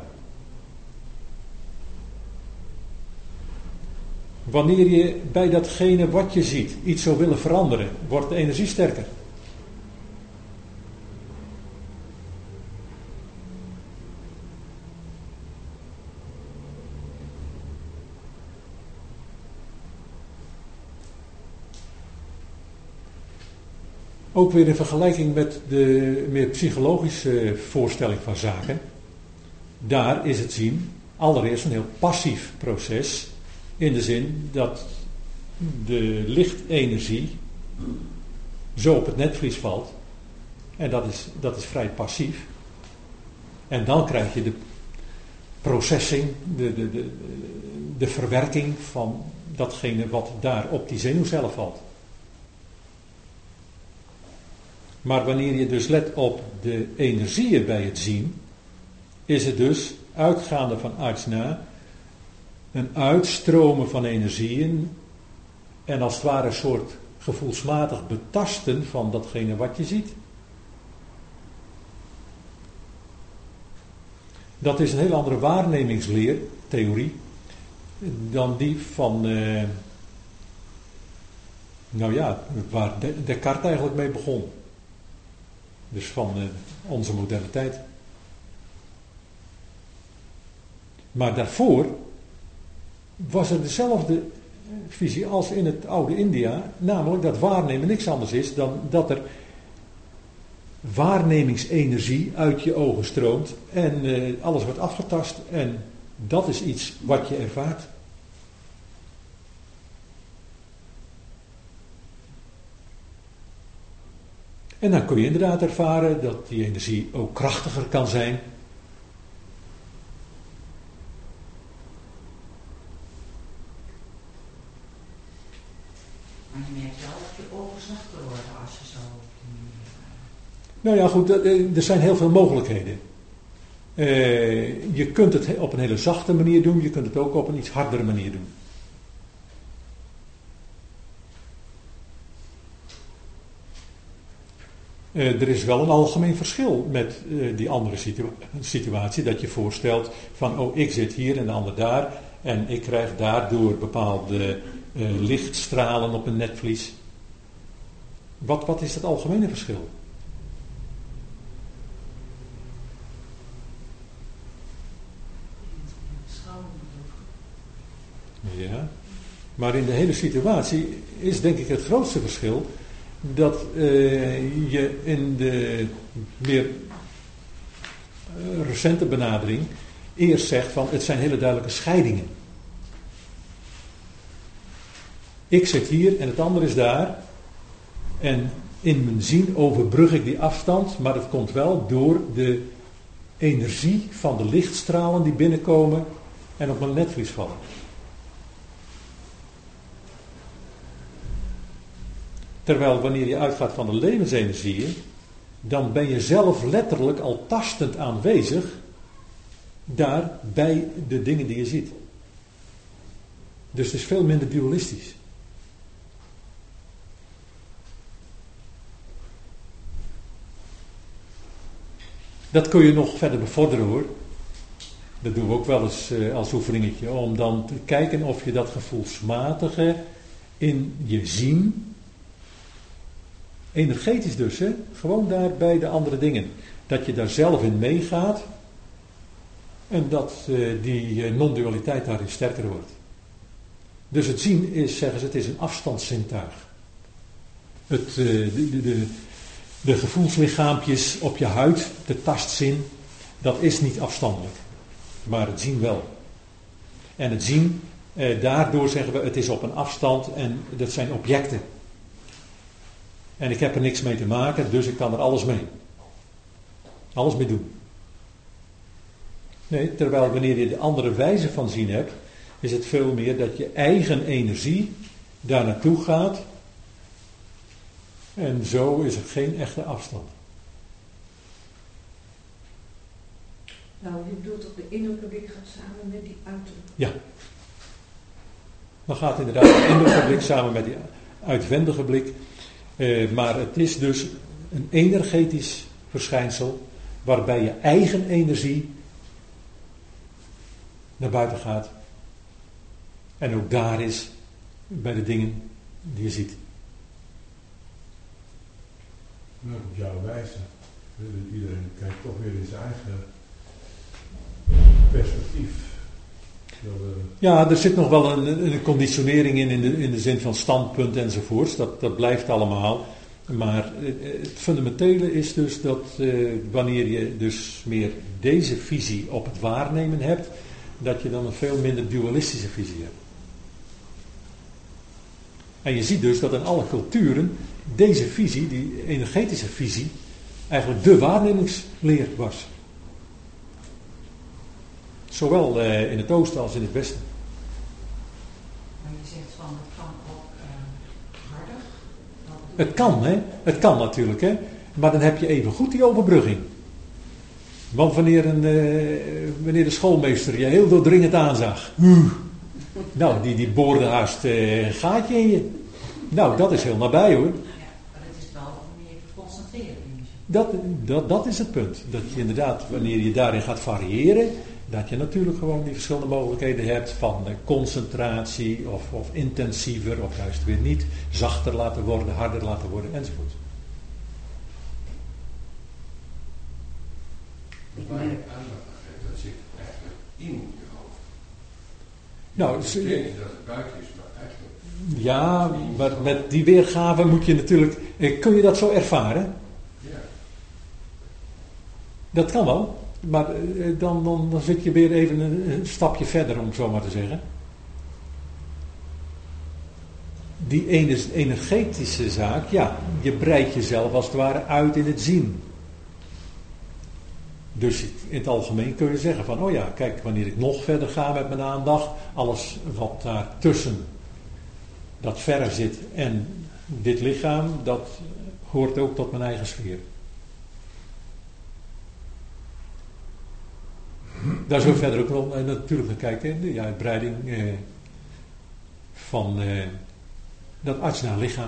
Wanneer je bij datgene wat je ziet iets zou willen veranderen, wordt de energie sterker. Ook weer in vergelijking met de meer psychologische voorstelling van zaken. Daar is het zien allereerst een heel passief proces. In de zin dat de lichtenergie zo op het netvlies valt. En dat is vrij passief. En dan krijg je de processing, de verwerking van datgene wat daar op die zenuwcellen valt. Maar wanneer je dus let op de energieën bij het zien, is het dus, uitgaande van ajna, een uitstromen van energieën en als het ware een soort gevoelsmatig betasten van datgene wat je ziet. Dat is een heel andere waarnemingsleertheorie dan die van, waar Descartes eigenlijk mee begon. Dus van onze moderne tijd. Maar daarvoor was er dezelfde visie als in het oude India, namelijk dat waarnemen niks anders is dan dat er waarnemingsenergie uit je ogen stroomt en alles wordt afgetast en dat is iets wat je ervaart. En dan kun je inderdaad ervaren dat die energie ook krachtiger kan zijn. Maar je merkt wel dat je ogen zachter worden als je zo op die manier... Nou ja, goed, er zijn heel veel mogelijkheden. Je kunt het op een hele zachte manier doen, je kunt het ook op een iets hardere manier doen. Er is wel een algemeen verschil met die andere situatie, dat je voorstelt van, ik zit hier en de ander daar en ik krijg daardoor bepaalde lichtstralen op een netvlies. Wat is het algemene verschil? Ja, maar in de hele situatie is denk ik het grootste verschil dat je in de meer recente benadering eerst zegt van het zijn hele duidelijke scheidingen. Ik zit hier en het andere is daar en in mijn zien overbrug ik die afstand, maar dat komt wel door de energie van de lichtstralen die binnenkomen en op mijn netvlies vallen. Terwijl wanneer je uitgaat van de levensenergieën, dan ben je zelf letterlijk al tastend aanwezig daar bij de dingen die je ziet. Dus het is veel minder dualistisch. Dat kun je nog verder bevorderen hoor. Dat doen we ook wel eens als oefeningetje. Om dan te kijken of je dat gevoelsmatige in je zien, energetisch dus, gewoon daar bij de andere dingen. Dat je daar zelf in meegaat en dat die non-dualiteit daarin sterker wordt. Dus het zien is, zeggen ze, het is een afstandszintuig. De gevoelslichaampjes op je huid, de tastzin, dat is niet afstandelijk. Maar het zien wel. En het zien, daardoor zeggen we, het is op een afstand en dat zijn objecten. En ik heb er niks mee te maken, dus ik kan er alles mee. Alles mee doen. Nee, terwijl wanneer je de andere wijze van zien hebt, is het veel meer dat je eigen energie daar naartoe gaat. En zo is er geen echte afstand. Nou, je bedoelt dat de innerlijke blik gaat samen met die uiterlijke? Ja. Dan gaat inderdaad de innerlijke blik samen met die uitwendige blik. Maar het is dus een energetisch verschijnsel waarbij je eigen energie naar buiten gaat. En ook daar is bij de dingen die je ziet. Nou, op jouw wijze. Iedereen kijkt toch weer in zijn eigen perspectief. Ja, er zit nog wel een conditionering in de zin van standpunt enzovoorts. Dat blijft allemaal. Maar het fundamentele is dus dat wanneer je dus meer deze visie op het waarnemen hebt, dat je dan een veel minder dualistische visie hebt. En je ziet dus dat in alle culturen deze visie, die energetische visie, eigenlijk de waarnemingsleer was. Zowel in het oosten als in het westen. je zegt van het kan ook harder. Het kan, hè? Het kan natuurlijk, hè? Maar dan heb je even goed die overbrugging. Want wanneer de schoolmeester je heel doordringend aanzag. Nou, die boorde haast een gaatje in je. Nou, dat is heel nabij, hoor. Ja, maar het is wel wanneer je concentreren. Dat is het punt. Dat je inderdaad, wanneer je daarin gaat variëren, dat je natuurlijk gewoon die verschillende mogelijkheden hebt van concentratie of intensiever of juist weer niet. Zachter laten worden, harder laten worden enzovoort. Waar je aandacht aan geeft, dat zit eigenlijk in je hoofd. Nou, Ik weet niet dat het buiten is, maar eigenlijk. ja, maar met die weergave moet je natuurlijk. Kun je dat zo ervaren? Ja. Dat kan wel, maar dan zit je weer even een stapje verder, om het zo maar te zeggen. Die energetische zaak, ja, je breidt jezelf als het ware uit in het zien. Dus in het algemeen kun je zeggen van, oh ja, kijk, wanneer ik nog verder ga met mijn aandacht, alles wat daar tussen dat verre zit en dit lichaam, dat hoort ook tot mijn eigen sfeer. Daar zullen we verder ook wel natuurlijk naar kijken, de uitbreiding van dat ajna lichaam.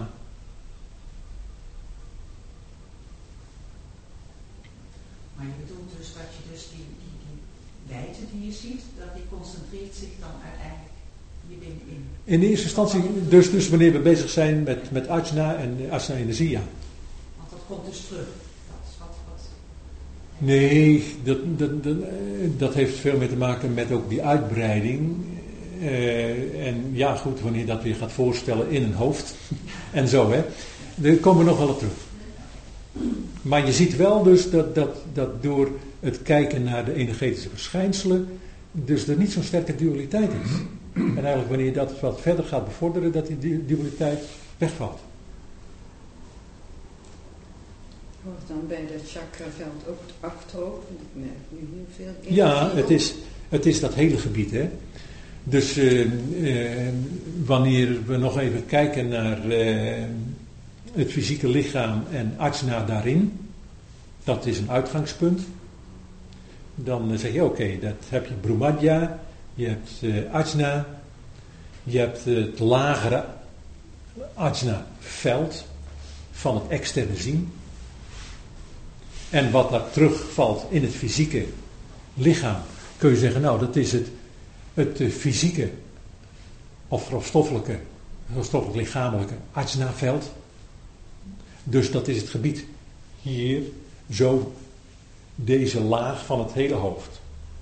Maar je bedoelt dus dat je dus die wijdte die je ziet, dat die concentreert zich dan uiteindelijk je binnenin. In de eerste instantie, dus wanneer we bezig zijn met ajna en ajna energie, ja. Want dat komt dus terug. Dat is wat. Nee, dat heeft veel meer te maken met ook die uitbreiding. En ja, goed, wanneer je dat weer gaat voorstellen in een hoofd. En zo, hè. Daar komen we nog wel op terug. Maar je ziet wel dus dat door het kijken naar de energetische verschijnselen, dus er niet zo'n sterke dualiteit is. En eigenlijk wanneer je dat wat verder gaat bevorderen, dat die dualiteit wegvalt. Hoort dan bij dat chakraveld ook het achterhoofd? Want ik merk nu heel veel energie. Ja, het is dat hele gebied, hè. Dus wanneer we nog even kijken naar het fysieke lichaam en ajna daarin, dat is een uitgangspunt. Dan zeg je oké, dat heb je Brumadja, je hebt ajna, je hebt het lagere ajna veld van het externe zien. En wat daar terugvalt in het fysieke lichaam, kun je zeggen, nou dat is het fysieke of grofstoffelijk lichamelijke ajna veld. Dus dat is het gebied hier, zo deze laag van het hele hoofd.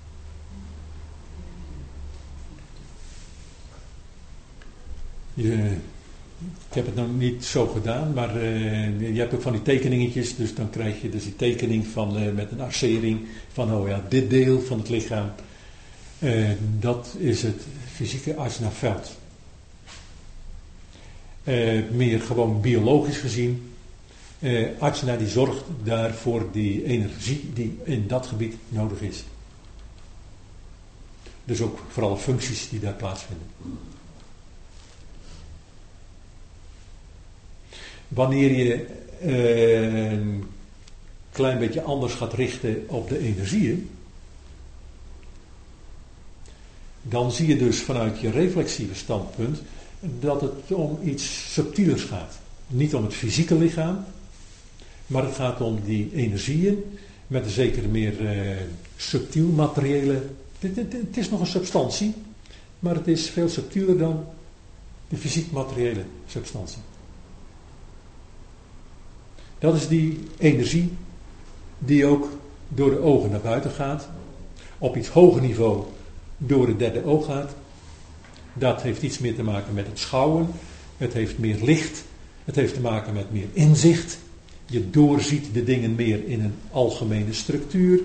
Ik heb het nog niet zo gedaan, maar je hebt ook van die tekeningetjes, dus dan krijg je dus die tekening van met een arcering van, oh ja, dit deel van het lichaam, dat is het fysieke ajna veld. Meer gewoon biologisch gezien. Ajna die zorgt daarvoor die energie die in dat gebied nodig is. Dus ook voor alle functies die daar plaatsvinden. Wanneer je een klein beetje anders gaat richten op de energieën, dan zie je dus vanuit je reflexieve standpunt dat het om iets subtielers gaat. Niet om het fysieke lichaam, maar het gaat om die energieën met een zekere meer subtiel materiële. Het is nog een substantie, maar het is veel subtieler dan de fysiek materiële substantie. Dat is die energie die ook door de ogen naar buiten gaat, op iets hoger niveau door het derde oog gaat. Dat heeft iets meer te maken met het schouwen, het heeft meer licht, het heeft te maken met meer inzicht. Je doorziet de dingen meer in een algemene structuur.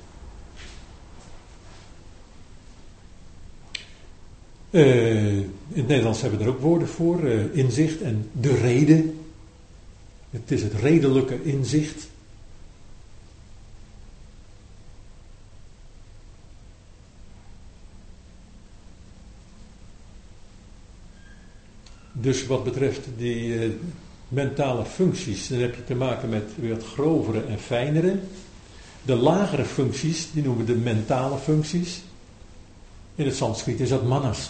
In het Nederlands hebben we er ook woorden voor, inzicht en de reden. Het is het redelijke inzicht. Dus wat betreft die mentale functies, dan heb je te maken met wat grovere en fijnere. De lagere functies, die noemen we de mentale functies. In het Sanskriet is dat manas.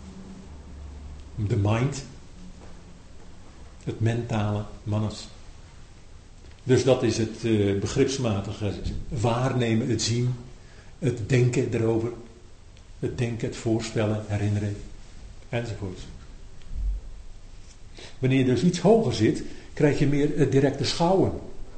De mind. Het mentale manas. Dus dat is het begripsmatige waarnemen, het zien, het denken erover. Het denken, het voorspellen, herinneren, enzovoort. Wanneer je dus iets hoger zit, krijg je meer het directe schouwen.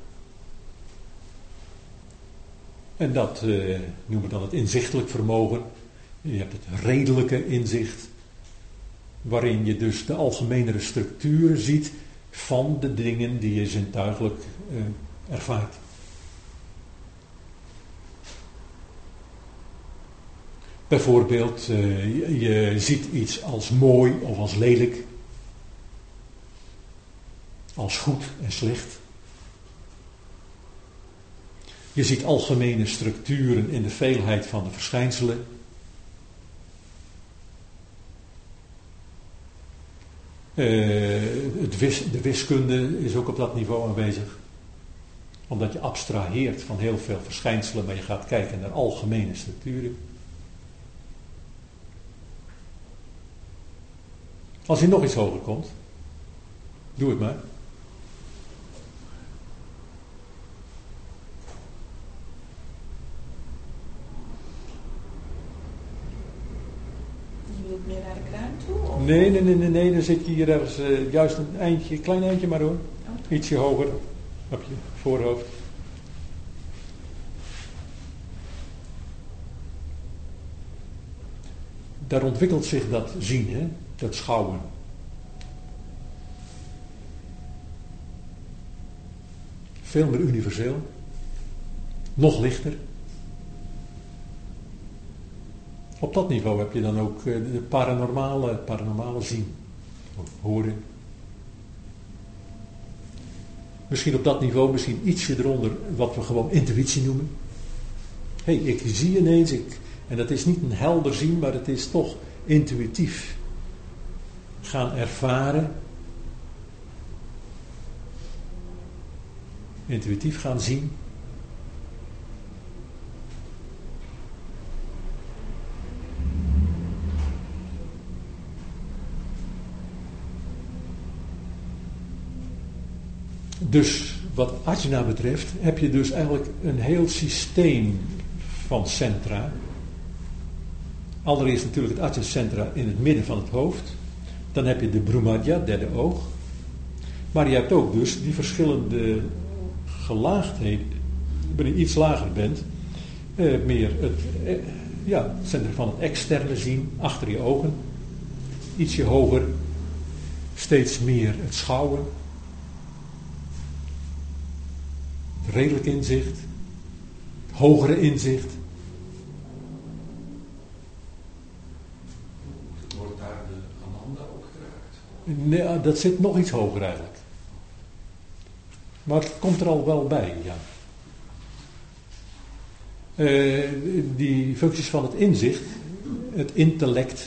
En dat noemen we dan het inzichtelijk vermogen. Je hebt het redelijke inzicht, waarin je dus de algemenere structuren ziet van de dingen die je zintuigelijk ervaart. Bijvoorbeeld, je ziet iets als mooi of als lelijk, als goed en slecht. Je ziet algemene structuren in de veelheid van de verschijnselen. De wiskunde is ook op dat niveau aanwezig. Omdat je abstraheert van heel veel verschijnselen, maar je gaat kijken naar algemene structuren. Als je nog iets hoger komt, doe het maar. Je wilt meer naar de kruin toe? Of? Nee, dan zit je hier ergens, juist een eindje, klein eindje maar hoor. Okay. Ietsje hoger op je voorhoofd. Daar ontwikkelt zich dat zien, hè? Dat schouwen. Veel meer universeel. Nog lichter. Op dat niveau heb je dan ook de paranormale zien. Horen. Misschien op dat niveau, misschien ietsje eronder wat we gewoon intuïtie noemen. Hé, ik zie ineens, en dat is niet een helder zien, maar het is toch intuïtief. Gaan ervaren. Intuïtief gaan zien. Dus wat ajna betreft heb je dus eigenlijk een heel systeem van centra. Allereerst natuurlijk het ajna centra in het midden van het hoofd. Dan heb je de Brumadja, derde oog. Maar je hebt ook dus die verschillende gelaagdheden. Wanneer je iets lager bent, meer het centrum van het externe zien, achter je ogen. Ietsje hoger, steeds meer het schouwen. Redelijk inzicht, hogere inzicht. Wordt daar de Ananda ook geraakt? Nee, dat zit nog iets hoger eigenlijk. Maar het komt er al wel bij, ja. Die functies van het inzicht, het intellect,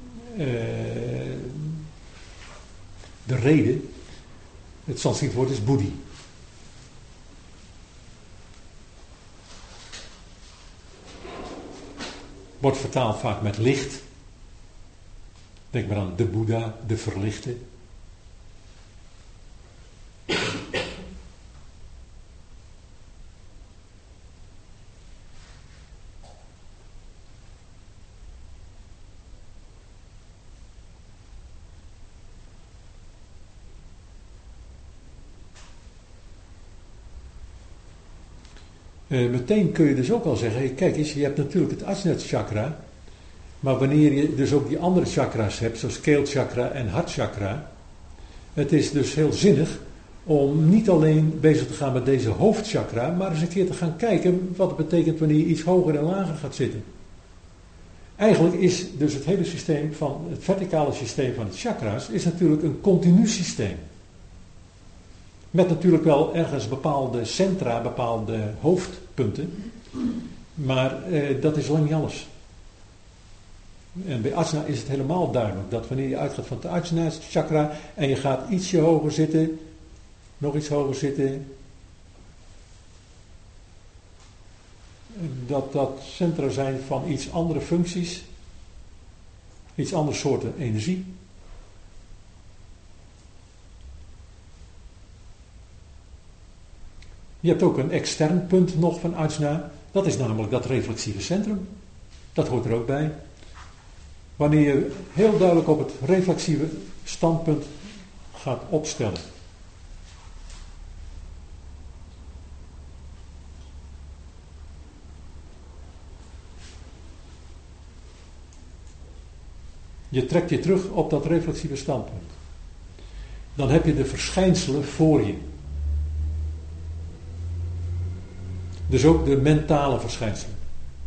de reden, het Sanskriet woord is buddhi. Wordt vertaald vaak met licht. Denk maar aan de Boeddha, de verlichte. Meteen kun je dus ook al zeggen, hey, kijk eens, je hebt natuurlijk het Ajna chakra, maar wanneer je dus ook die andere chakra's hebt, zoals keelchakra en hartchakra, het is dus heel zinnig om niet alleen bezig te gaan met deze hoofdchakra, maar eens een keer te gaan kijken wat het betekent wanneer je iets hoger en lager gaat zitten. Eigenlijk is dus het hele systeem van, het verticale systeem van de chakra's, is natuurlijk een continu systeem. Met natuurlijk wel ergens bepaalde centra, bepaalde hoofdpunten. Maar dat is lang niet alles. En bij Ajna is het helemaal duidelijk dat wanneer je uitgaat van het Ajna chakra en je gaat ietsje hoger zitten, nog iets hoger zitten, dat centra zijn van iets andere functies, iets andere soorten energie. Je hebt ook een extern punt nog van Ajna, dat is namelijk dat reflexieve centrum. Dat hoort er ook bij. Wanneer je heel duidelijk op het reflexieve standpunt gaat opstellen. Je trekt je terug op dat reflexieve standpunt. Dan heb je de verschijnselen voor je. Dus ook de mentale verschijnselen.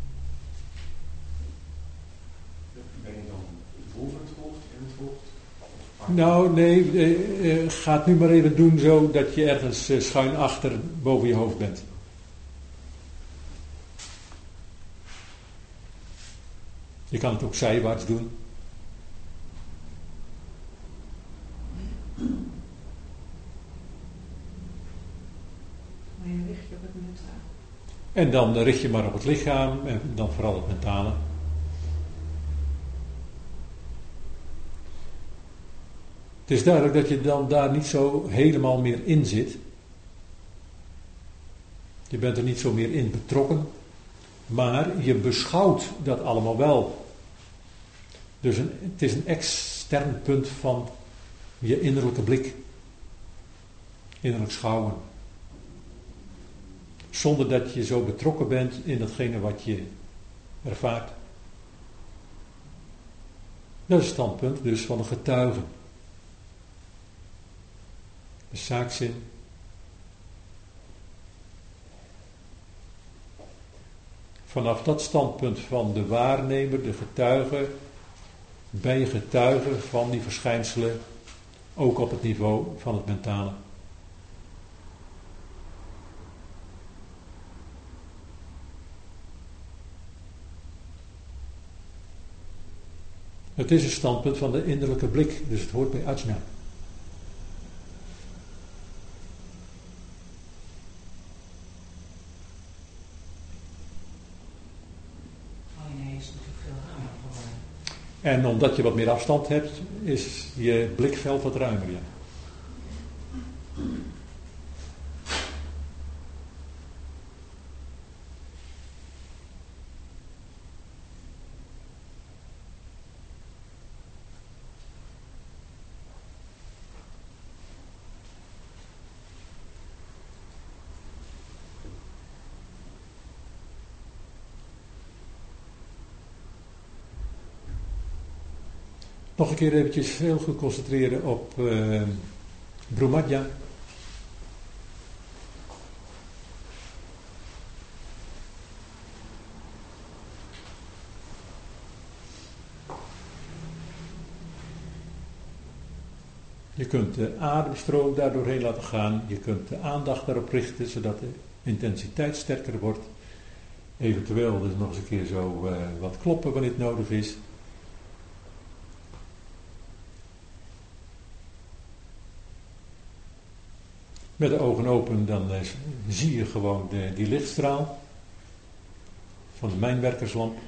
Ben je dan boven het hoofd, in het hoofd? Nou, nee, ga het nu maar even doen zo dat je ergens schuin achter boven je hoofd bent. Je kan het ook zijwaarts doen. Maar je richt je op het mentale. En dan richt je maar op het lichaam en dan vooral het mentale. Het is duidelijk dat je dan daar niet zo helemaal meer in zit. Je bent er niet zo meer in betrokken. Maar je beschouwt dat allemaal wel. Dus het is een extern punt van je innerlijke blik. Innerlijk schouwen. Zonder dat je zo betrokken bent in datgene wat je ervaart. Dat is het standpunt dus van een getuige. De zaakzin. Vanaf dat standpunt van de waarnemer, de getuige, ben je getuige van die verschijnselen, ook op het niveau van het mentale. Het is een standpunt van de innerlijke blik, dus het hoort bij Ajna. En omdat je wat meer afstand hebt, is je blikveld wat ruimer. Ja. Nog een keer eventjes heel goed concentreren op Brahmadya. Je kunt de ademstroom daar doorheen laten gaan. Je kunt de aandacht daarop richten, zodat de intensiteit sterker wordt. Eventueel dus nog eens een keer zo wat kloppen wanneer het nodig is. Met de ogen open dan zie je gewoon die lichtstraal van de mijnwerkerslamp.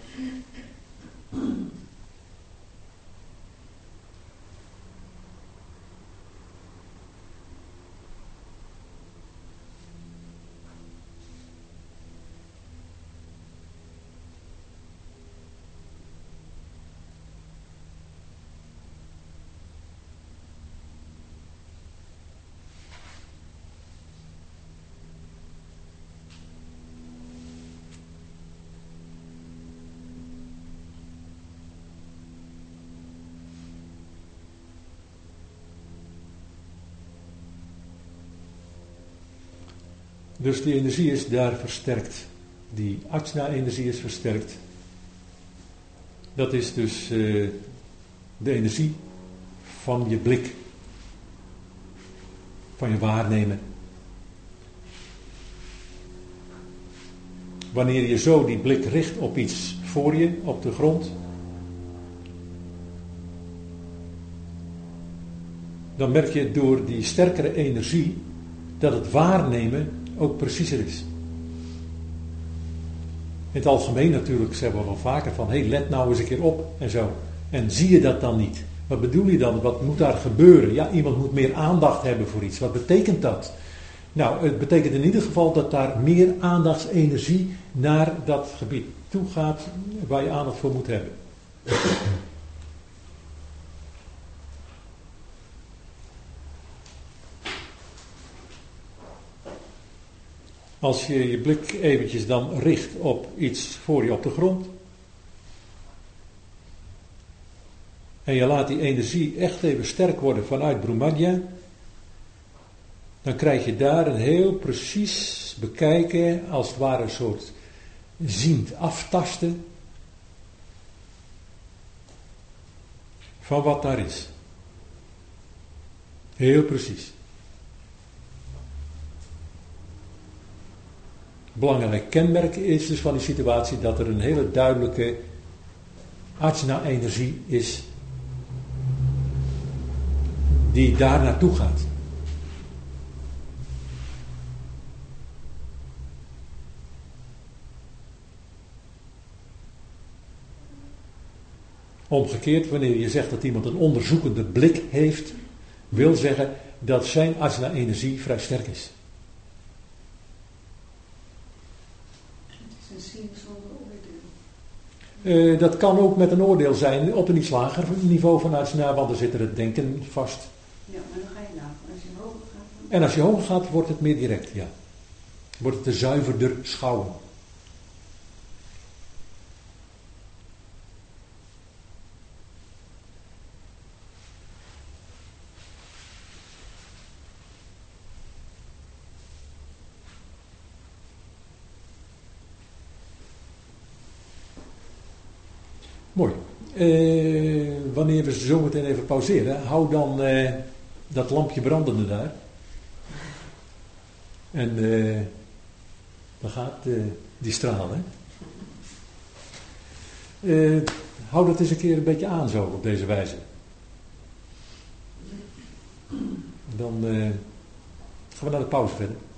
Dus die energie is daar versterkt. Die Ajna-energie is versterkt. Dat is dus de energie van je blik. Van je waarnemen. Wanneer je zo die blik richt op iets voor je, op de grond. dan merk je door die sterkere energie dat het waarnemen ook preciezer is. In het algemeen natuurlijk zeggen we wel vaker van, let nou eens een keer op en zo. En zie je dat dan niet? Wat bedoel je dan? Wat moet daar gebeuren? Ja, iemand moet meer aandacht hebben voor iets. Wat betekent dat? Nou, het betekent in ieder geval dat daar meer aandachtsenergie naar dat gebied toe gaat waar je aandacht voor moet hebben. Als je je blik eventjes dan richt op iets voor je op de grond. En je laat die energie echt even sterk worden vanuit Brahmadya. Dan krijg je daar een heel precies bekijken, als het ware een soort ziend aftasten van wat daar is. Heel precies. Belangrijk kenmerk is dus van die situatie dat er een hele duidelijke ajna-energie is die daar naartoe gaat. Omgekeerd, wanneer je zegt dat iemand een onderzoekende blik heeft, wil zeggen dat zijn ajna-energie vrij sterk is. Het is een zien zonder oordeel. Dat kan ook met een oordeel zijn op een iets lager niveau van ajna, want dan zit er het denken vast. Ja, maar dan ga je na. Als je hoger gaat. Dan... En als je hoger gaat, wordt het meer direct, ja. Wordt het een zuiverder schouwen. Mooi. Wanneer we zo meteen even pauzeren, hou dan dat lampje brandende daar. En dan gaat die straal, hè. Hou dat eens een keer een beetje aan zo, op deze wijze. Dan gaan we naar de pauze verder.